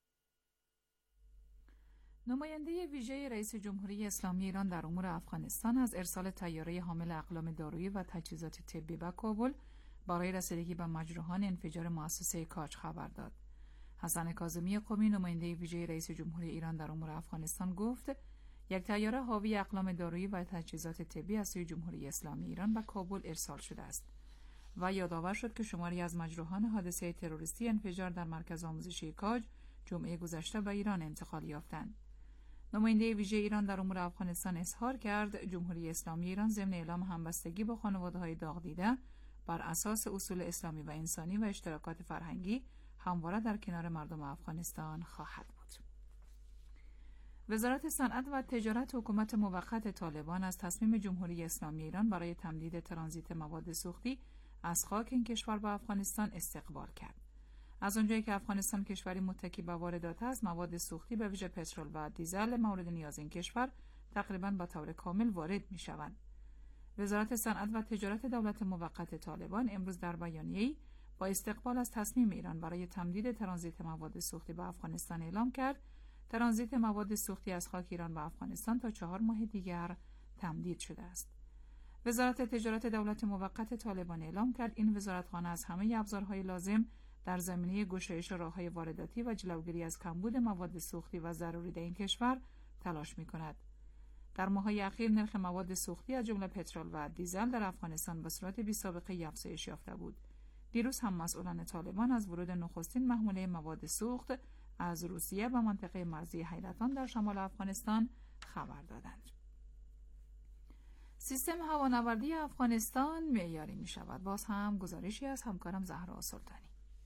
نماینده ویژه رئیس جمهوری اسلامی ایران در امور افغانستان از ارسال طیاره حامل اقلام دارویی و تجهیزات طبی به کابل برای رسیدگی به مجروحان انفجار مؤسسه کاج خبر داد. حسن کاظمی قمی، نماینده ویژه رئیس جمهوری ایران در امور افغانستان، گفت یک طیاره حاوی اقلام دارویی و تجهیزات طبی از سوی جمهوری اسلامی ایران به کابل ارسال شده است و یادآور شد که شماری از مجروحان حادثه تروریستی انفجار در مرکز آموزشی کاج جمعه گذشته به ایران انتقال یافتند. نماینده ویژه ایران در امور افغانستان اظهار کرد جمهوری اسلامی ایران ضمن اعلام همبستگی با خانواده‌های داغ دیده بر اساس اصول اسلامی و انسانی و اشتراکات فرهنگی همواره در کنار مردم افغانستان خواهد بود. وزارت صنعت و تجارت حکومت موقت طالبان از تصمیم جمهوری اسلامی ایران برای تمدید ترانزیت مواد سوختی از خاک این کشور به افغانستان استقبال کرد. از آنجایی که افغانستان کشوری متکی به واردات است، مواد سوختی به ویژه پترول و دیزل مورد نیاز این کشور تقریباً به طور کامل وارد می‌شوند. وزارت صنعت و تجارت دولت موقت طالبان امروز در بیانیه‌ای با استقبال از تصمیم ایران برای تمدید ترانزیت مواد سوختی به افغانستان اعلام کرد ترانزیت مواد سوختی از خاک ایران به افغانستان تا 4 ماه دیگر تمدید شده است. وزارت تجارت دولت موقت طالبان اعلام کرد این وزارتخانه از همه ابزارهای لازم در زمینه گشایش راه‌های وارداتی و جلوگیری از کمبود مواد سوختی و ضروری در این کشور تلاش می‌کند. در ماه‌های اخیر نرخ مواد سوختی از جمله پترول و دیزل در افغانستان به صورت بی‌سابقه افزایش یافته بود. دیروز هم مسئولان طالبان از ورود نخستین محموله مواد سوخت از روسیه به منطقه مرزی حیرتان در شمال افغانستان خبر دادند. سیستم هوانوردی افغانستان معیاری می‌شود. باز هم گزارشی از همکارم زهرا سلطانی.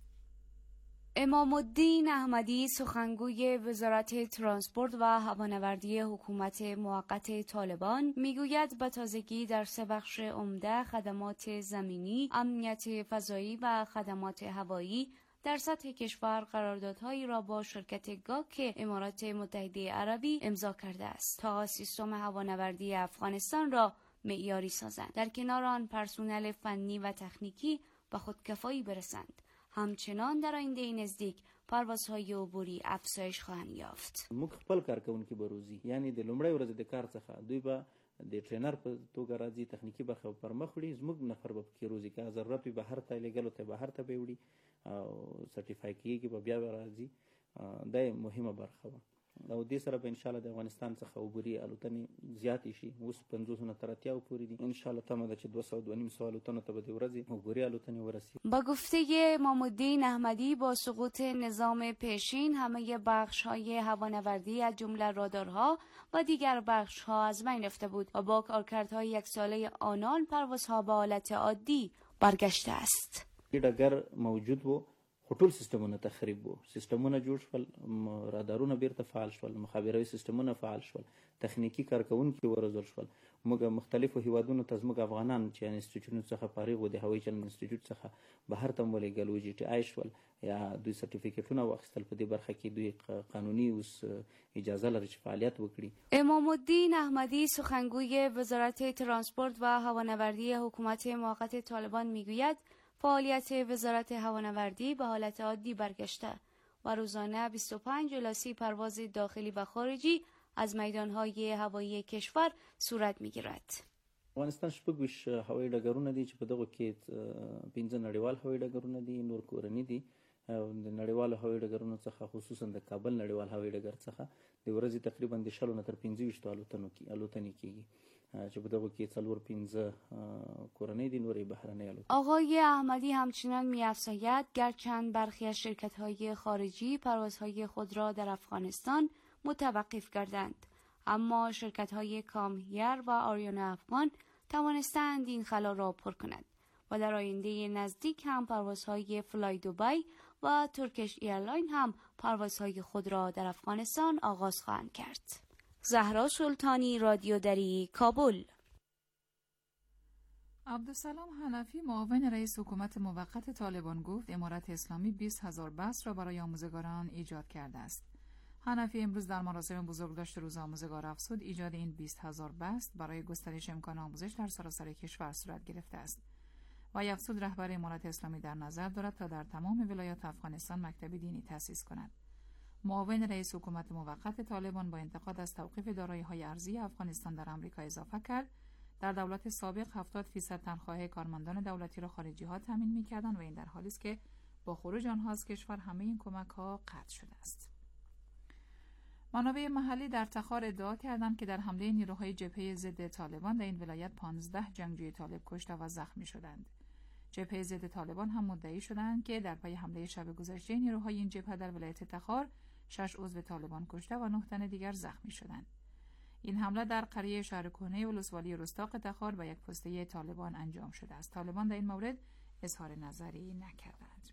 امام الدین احمدی، سخنگوی وزارت ترانسپورت و هوانوردی حکومت موقت طالبان، میگوید به تازگی در 3 بخش عمده خدمات زمینی، امنیت فضایی و خدمات هوایی در سطح کشور قراردادهایی را با شرکت گاک امارات متحده عربی امضا کرده است تا سیستم هوانوردی افغانستان را معیاری سازند. در کنار آن پرسنل فنی و تکنیکی به خودکفایی برسند. همچنان در آینده نزدیک پروازهای عبوری افزایش خواهند یافت. موږ خپل کارکونکي به روزي، یعنی د لومړی ورځ د کار څخه دوی به د ټرینر په توګه راځي، تخنیکی برخه پر مخ وړي، زموږ نفر به پکې روزي که ضرورت وي بهر ته لېږلو ته بهر ته به وړي او سرټیفای کېږي به بیا راځي. دا مهمه برخه وه او دې سره به ان شاء الله د افغانستان څخه عبوري الوتنې زیاتې شي. اوس 50 نه تر 80 پورې دي. ان شاء الله تمه ده چې 200 الوتنو ته به د ورځې عبوري الوتنې ورسي. با گفته امام الدین احمدی، با سقوط نظام پیشین همه بخش‌های هوانوردی از جمله رادارها و دیگر بخش‌ها از بین رفته بود و با کارکردهای 1 ساله آنان پروازها به حالت عادی برگشته است. ډګر موجود و، خو ټول سیستمونه تخریب وو. سیستمونه جوړ شول، رادارونه بیرته فعال شول، مخابراتي سیستمونه فعال شول، تخنیکی کارکونکي ورزول شول. موږ مختلفو هیوادونو ته زموږ افغانان چې انسټیټیوټونو څخه فارغ و د هوایي چلند انسټیټیوټ څخه بهر ته ولېږل و، جی ټي آی شول یا دوی سرټیفیکټونه واخیستل. په دې برخه کې دوی قانوني اوس اجازه لري چې فعالیت وکړي. امام الدین احمدی، سخنگوی وزارت ترانسپورت و هوانوردی حکومت موقت طالبان، میگوید فعالیت وزارت هوانوردی به حالت عادی برگشته و روزانه 25 الی 30 پرواز داخلی و خارجی از میدانهای هوایی کشور صورت میگیرد. افغانستان 26 هوایي ډګرونه دي چې په دغه کې 15 نړیوال هوایي ډګرونه دي، نور کورني دي. د نړیوالو هوایي ډګرونو څخه خصوصا د کابل نړیوال هوایي ډګر څخه د ورځې تقریبا د 60 نه تر 25 الوتنې کیږي چې په دغه کې 4-5 کورنۍ دي، نورې بهرنۍ الوتنې. آقای احمدی همچنان می‌افزاید گرچند برخی از شرکت‌های خارجی پروازهای خود را در افغانستان متوقف کردند، اما شرکت‌های کامهیر و آریانا افغان توانستند این خلا را پر کنند. و در آینده نزدیک هم پروازهای فلای دوبای و ترکش ایرلاین هم پروازهای خود را در افغانستان آغاز خواهند کرد. زهرا سلطانی، رادیو دری، کابل. عبدالسلام حنفی، معاون رئیس حکومت موقت طالبان، گفت امارت اسلامی 20,000 بسط را برای آموزگاران ایجاد کرده است. حنفی امروز در مراسم بزرگداشت روز آموزگار افزود ایجاد این 20,000 بسط برای گسترش امکان آموزش در سراسر کشور صورت گرفته است. و افزود رهبر امارت اسلامی در نظر دارد تا در تمام ولایات افغانستان مکتب دینی تأسیس کند. معاون رئیس حکومت موقت طالبان با انتقاد از توقیف دارایی‌های ارزی افغانستان در آمریکا اضافه کرد در دولت سابق 70% تنخواه کارمندان دولتی را خارجی‌ها تامین می‌کردند و این در حالی است که با خروج آنها از کشور همه این کمک‌ها قطع شده است. منابع محلی در تخار ادعا کردند که در حمله نیروهای جبهه ضد طالبان در این ولایت 15 جنگجوی طالب کشته و زخمی شدند. جبهه ضد طالبان هم مدعی شدند که در پی حمله شب گذشته نیروهای این جبهه در ولایت تخار 6 عضو طالبان کشته و 9 تن دیگر زخمی شدند. این حمله در قریه شهر کهنه ولسوالی رستاق تخار به یک پسته طالبان انجام شده است. طالبان در این مورد اظهار نظری نکردند.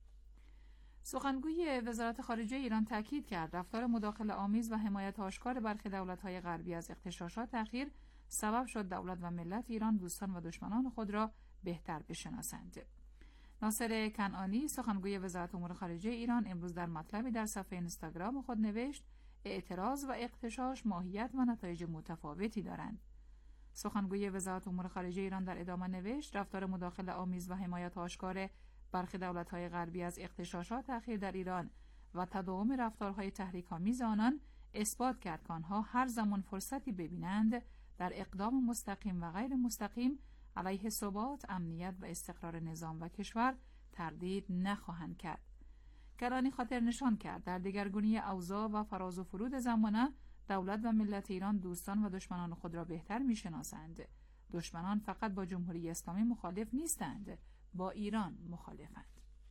سخنگوی وزارت خارجه ایران تاکید کرد رفتار مداخله آمیز و حمایت آشکار برخی دولت‌های غربی از اغتشاشات اخیر سبب شد دولت و ملت ایران دوستان و دشمنان خود را بهتر بشناسند. ناصر کنعانی، سخنگوی وزارت امور خارجه ایران، امروز در مطلبی در صفحه اینستاگرام خود نوشت اعتراض و اغتشاش ماهیت و نتایج متفاوتی دارند. سخنگوی وزارت امور خارجه ایران در ادامه نوشت رفتار مداخله آمیز و حمایت آشکار برخی دولت‌های غربی از اغتشاشات اخیر در ایران و تداوم رفتارهای تحریک‌آمیز آنان اثبات کرد که آنها هر زمان فرصتی ببینند در اقدام مستقیم و غیر مستقیم علیه ثبات، امنیت و استقرار نظام و کشور تردید نخواهند کرد. کرانی خاطر نشان کرد در دگرگونی اوضاع و فراز و فرود زمانه دولت و ملت ایران دوستان و دشمنان خود را بهتر می‌شناسند. دشمنان فقط با جمهوری اسلامی مخالف نیستند، با ایران مخالفند.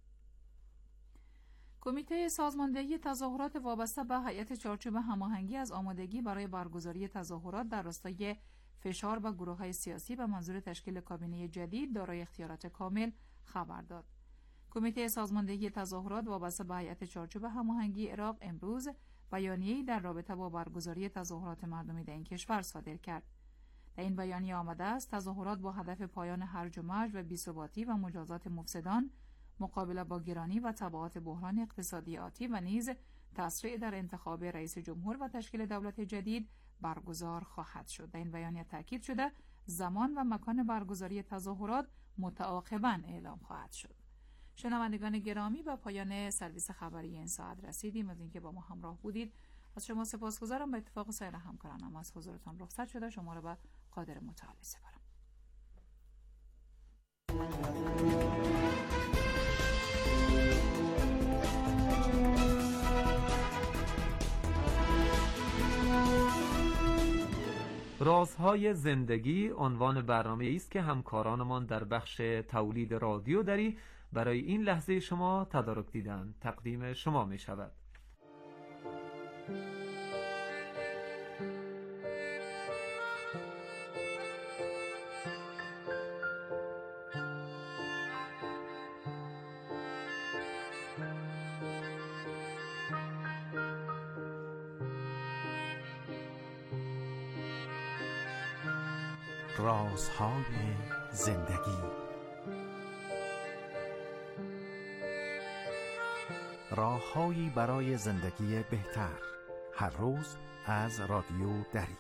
کمیته سازماندهی تظاهرات وابسته به هیئت چارچوب هماهنگی از آمادگی برای برگزاری تظاهرات در راستای فشار و گروه‌های سیاسی به منظور تشکیل کابینه جدید دارای اختیارات کامل خبر داد. کمیته سازماندهی تظاهرات وابسته به هیئت چارچوب هماهنگی عراق امروز بیانیه‌ای در رابطه با برگزاری تظاهرات مردمی در این کشور صادر کرد. در این بیانیه آمده است تظاهرات با هدف پایان هرج و مرج و بی‌ثباتی و مجازات مفسدان، مقابله با گرانی و تبعات بحران اقتصادی آتی و نیز تسریع در انتخاب رئیس جمهور و تشکیل دولت جدید برگزار خواهد شد. در این بیانیه تاکید شده زمان و مکان برگزاری تظاهرات متعاقباً اعلام خواهد شد. شنوندگان گرامی، به پایان سرویس خبری این ساعت رسیدیم. از اینکه با ما همراه بودید از شما سپاسگزارم. به اتفاق سایر همکارانم از حضورتان رخصت شده شما را به قادر متعال سپارم. رازهای زندگی عنوان برنامه است که همکارانمان در بخش تولید رادیو دری برای این لحظه شما تدارک دیدن تقدیم شما می شود. رازهای زندگی. راههایی برای زندگی بهتر، هر روز از رادیو دری.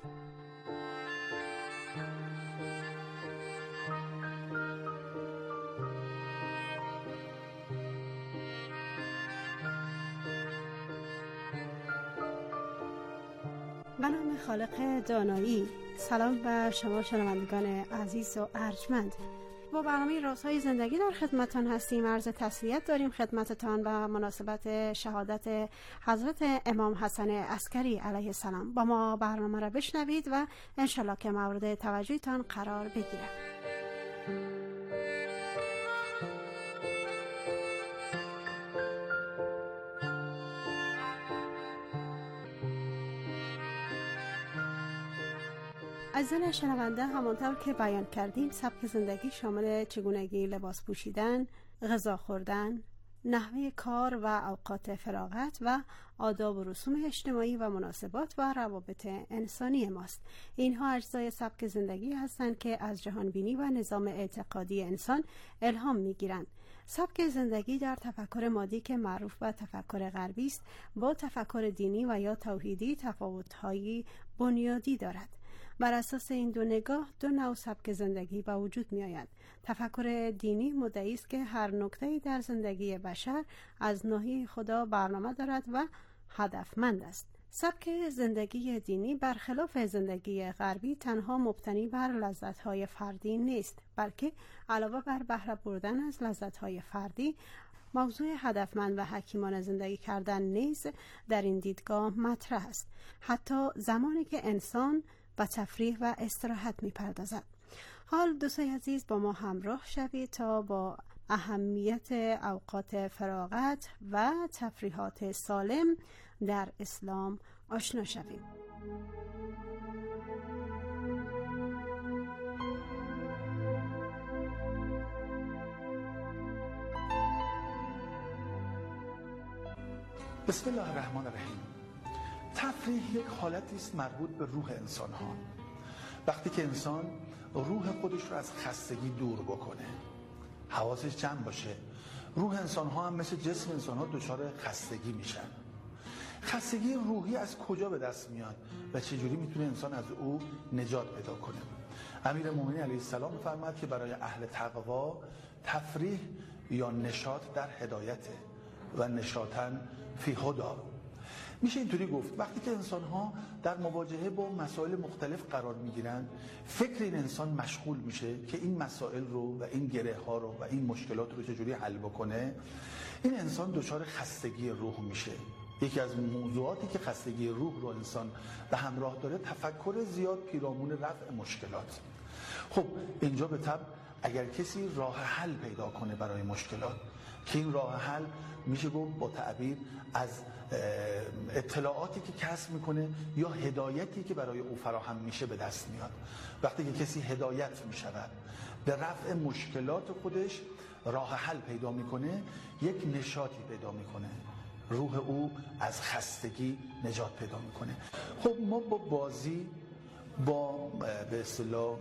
به نام خالق دانایی. سلام به شما شنوندگان عزیز و ارجمند. با برنامه رازهای زندگی در خدمتتان هستیم. عرض تسلیت داریم خدمتتان به مناسبت شهادت حضرت امام حسن عسکری علیه السلام. با ما برنامه را بشنوید و انشالله که مورد توجهتان قرار بگیرد. عزیزان شنونده، همانطور که بیان کردیم سبک زندگی شامل چگونگی لباس پوشیدن، غذا خوردن، نحوه کار و اوقات فراغت و آداب و رسوم اجتماعی و مناسبات و روابط انسانی ماست. اینها اجزای سبک زندگی هستند که از جهانبینی و نظام اعتقادی انسان الهام می‌گیرند. سبک زندگی در تفکر مادی که معروف به تفکر غربی است، با تفکر دینی و یا توحیدی تفاوت‌های بنیادی دارد. بر اساس این دو نگاه دو نوع سبک زندگی به وجود می آید. تفکر دینی مدعی است که هر نکته‌ای در زندگی بشر از ناحیه خدا برنامه دارد و هدفمند است. سبک زندگی دینی برخلاف زندگی غربی تنها مبتنی بر لذت‌های فردی نیست، بلکه علاوه بر بهره بردن از لذت‌های فردی، موضوع هدفمند و حکیمانه زندگی کردن نیز در این دیدگاه مطرح است، حتی زمانی که انسان با تفریح و استراحت می‌پردازد. حال دوستای عزیز با ما همراه شوید تا با اهمیت اوقات فراغت و تفریحات سالم در اسلام آشنا شویم. بسم الله الرحمن الرحیم. تفریح یک حالتی است مربوط به روح انسان ها. وقتی که انسان روح خودش رو از خستگی دور بکنه، حواسش جمع باشه، روح انسان ها هم مثل جسم انسان ها دچار خستگی میشن. خستگی روحی از کجا به دست میاد و چجوری میتونه انسان از او نجات پیدا کنه؟ امیرالمومنین علیه السلام فرمود که برای اهل تقوا تفریح یا نشاط در هدایته و نشاطن فی هدا. میشه اینطوری گفت وقتی که انسان ها در مواجهه با مسائل مختلف قرار میگیرن، فکر این انسان مشغول میشه که این مسائل رو و این گره ها رو و این مشکلات رو چجوری حل بکنه. این انسان دچار خستگی روح میشه. یکی از موضوعاتی که خستگی روح رو انسان به همراه داره تفکر زیاد پیرامون رفع مشکلات. خب اینجا به طبع اگر کسی راه حل پیدا کنه برای مشکلات، که این راه حل میشه گفت با تعبیر از اطلاعاتی که کسب میکنه یا هدایتی که برای او فراهم میشه به دست میاد. وقتی که کسی هدایت میشود به رفع مشکلات خودش، راه حل پیدا میکنه، یک نشاطی پیدا میکنه، روح او از خستگی نجات پیدا میکنه. خب ما با بازی، با به اصطلاح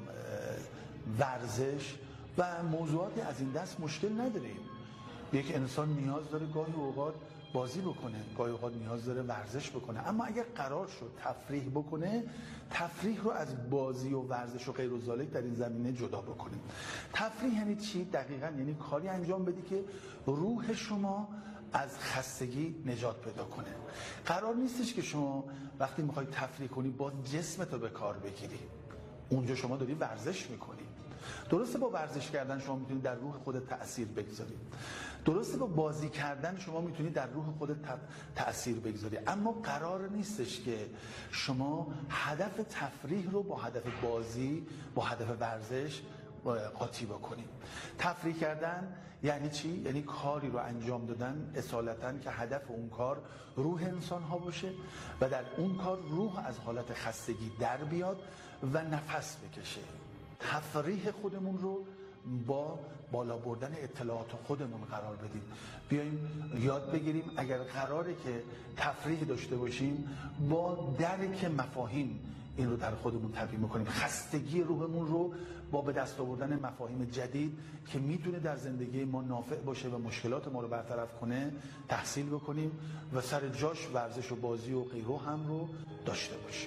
ورزش و موضوعاتی از این دست مشکل نداریم. یک انسان نیاز داره گاهی اوقات بازی بکنه، گاهی اوقات نیاز داره ورزش بکنه، اما اگر قرار شد تفریح بکنه، تفریح رو از بازی و ورزش و غیر ذالک در این زمینه جدا بکنیم. تفریح یعنی چی؟ دقیقاً یعنی کاری انجام بدی که روح شما از خستگی نجات پیدا کنه. قرار نیستش که شما وقتی میخوای تفریح کنی باز جسمت رو به کار بگیری. اونجا شما داری ورزش میکنی. درسته با ورزش کردن شما میتونید در روح خودت تأثیر بگذاری، درسته با بازی کردن شما میتونید در روح خودت تأثیر بگذاری، اما قرار نیستش که شما هدف تفریح رو با هدف بازی، با هدف ورزش قاطی بکنید. تفریح کردن یعنی چی؟ یعنی کاری رو انجام دادن اصالتاً که هدف اون کار روح انسان ها باشه و در اون کار روح از حالت خستگی در بیاد و نفس بکشه. تفریح خودمون رو با بالا بردن اطلاعات خودمون قرار بدیم. بیاییم یاد بگیریم اگر قراره که تفریح داشته باشیم با درک مفاهیم این رو در خودمون تبیین می‌کنیم. خستگی روحمون رو با به دست آوردن مفاهیم جدید که میتونه در زندگی ما نافع باشه و مشکلات ما رو برطرف کنه تحصیل بکنیم و سر جاش ورزش و بازی و غیره هم رو داشته باشیم.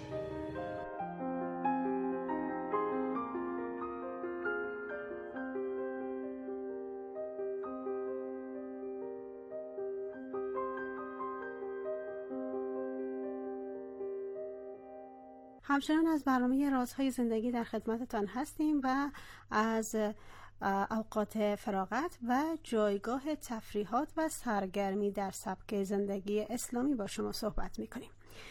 همچنان از برنامه رازهای زندگی در خدمتتان هستیم و از اوقات فراغت و جایگاه تفریحات و سرگرمی در سبک زندگی اسلامی با شما صحبت می‌کنیم.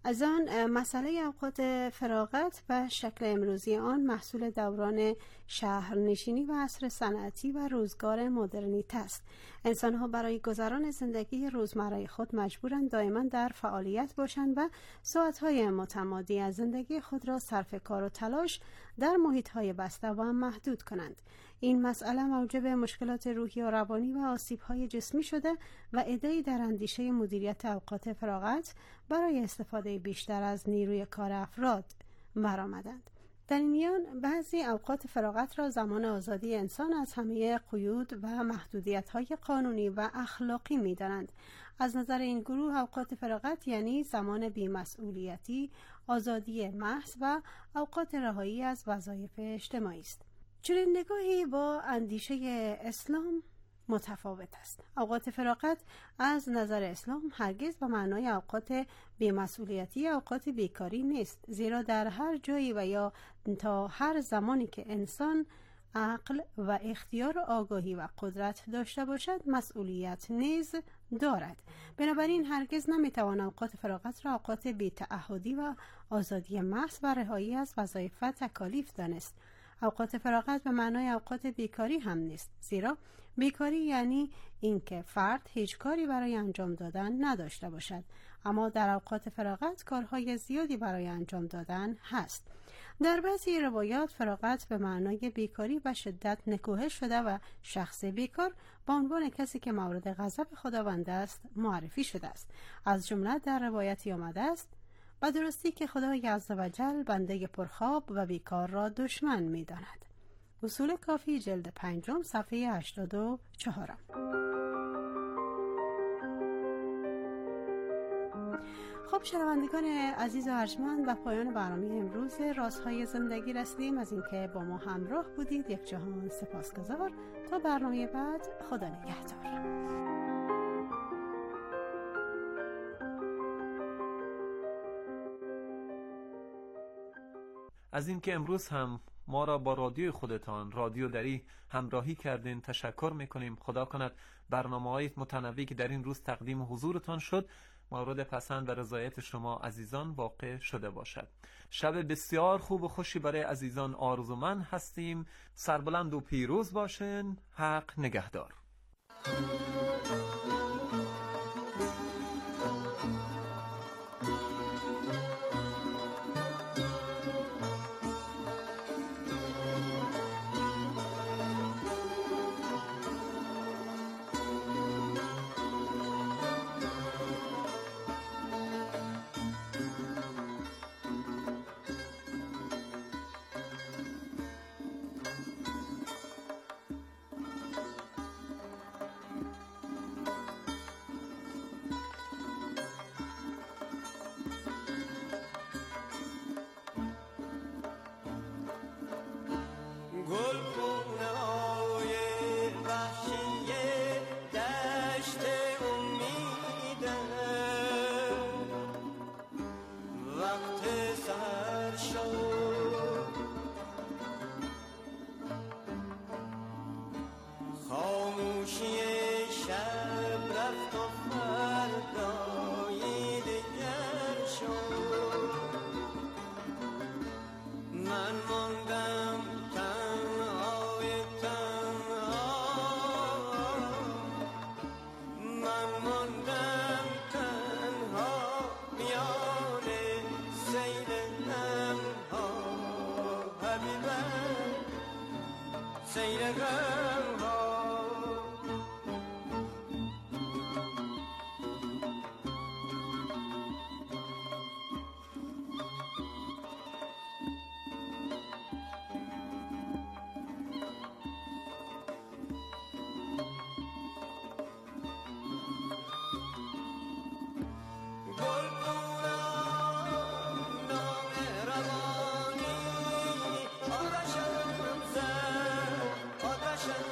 از آن مسئله اوقات فراغت و شکل امروزی آن محصول دوران شهرنشینی و عصر صنعتی و روزگار مدرنیته است. انسان‌ها برای گذران زندگی روزمره خود مجبورند دائما در فعالیت باشند و ساعت‌های متمادی از زندگی خود را صرف کار و تلاش در محیط‌های بسته و محدود کنند. این مسئله موجب مشکلات روحی و روانی و آسیب‌های جسمی شده و عده‌ای در اندیشه مدیریت اوقات فراغت برای استفاده بیشتر از نیروی کار افراد برآمدند. در این میان بعضی اوقات فراغت را زمان آزادی انسان از همه قیود و محدودیت‌های قانونی و اخلاقی می‌دانند. از نظر این گروه اوقات فراغت یعنی زمان بی‌مسئولیتی، آزادی محض و اوقات رهایی از وظایف اجتماعی است. چنین نگاهی با اندیشه اسلام متفاوت است. اوقات فراغت از نظر اسلام هرگز به معنای اوقات بی‌مسئولیتی، اوقات بیکاری نیست، زیرا در هر جایی و یا تا هر زمانی که انسان عقل و اختیار و آگاهی و قدرت داشته باشد مسئولیت نیز دارد. بنابراین هرگز نمیتوان اوقات فراغت را اوقات بی‌تعهدی و آزادی محض و رهایی از وظایف و تکالیف دانست. اوقات فراغت به معنای اوقات بیکاری هم نیست، زیرا بیکاری یعنی اینکه فرد هیچ کاری برای انجام دادن نداشته باشد، اما در اوقات فراغت کارهای زیادی برای انجام دادن هست. در بعضی روایات فراغت به معنای بیکاری و شدت نکوهش شده و شخص بیکار به عنوان کسی که مورد غضب خداوند است معرفی شده است. از جمله در روایتی آمده است: به درستی که خدای عزوجل بنده پرخواب و بیکار را دشمن می داند. اصول کافی جلد 5 صفحه 84. خب شنوندگان عزیز و ارجمند، و پایان برنامه امروز رازهای زندگی رسیدیم. از اینکه با ما همراه بودید یک جهان سپاسگزار. تا برنامه بعد، خدا نگهدار. از اینکه امروز هم ما را با رادیوی خودتان رادیو دری همراهی کردین تشکر میکنیم. خدا کند برنامه‌های متنوعی که در این روز تقدیم حضورتان شد مورد پسند و رضایت شما عزیزان واقع شده باشد. شب بسیار خوب و خوشی برای عزیزان آرزومند هستیم. سربلند و پیروز باشین. حق نگهدار. آتشم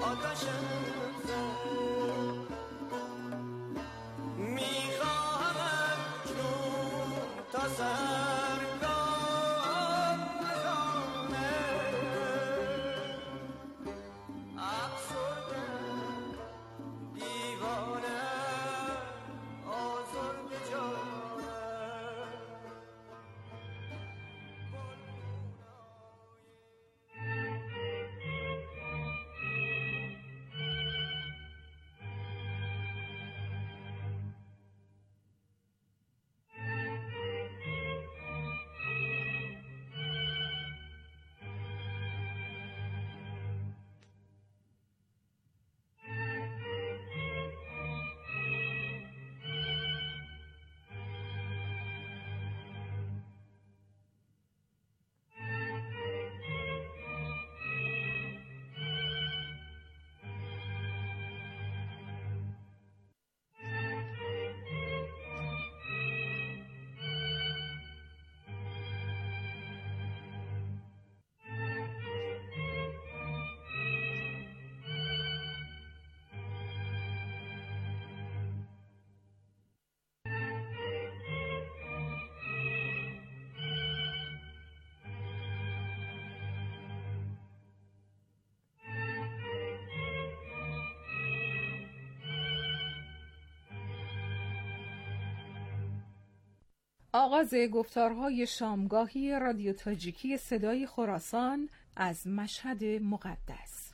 آغاز گفتارهای شامگاهی رادیو تاجیکی صدای خراسان از مشهد مقدس.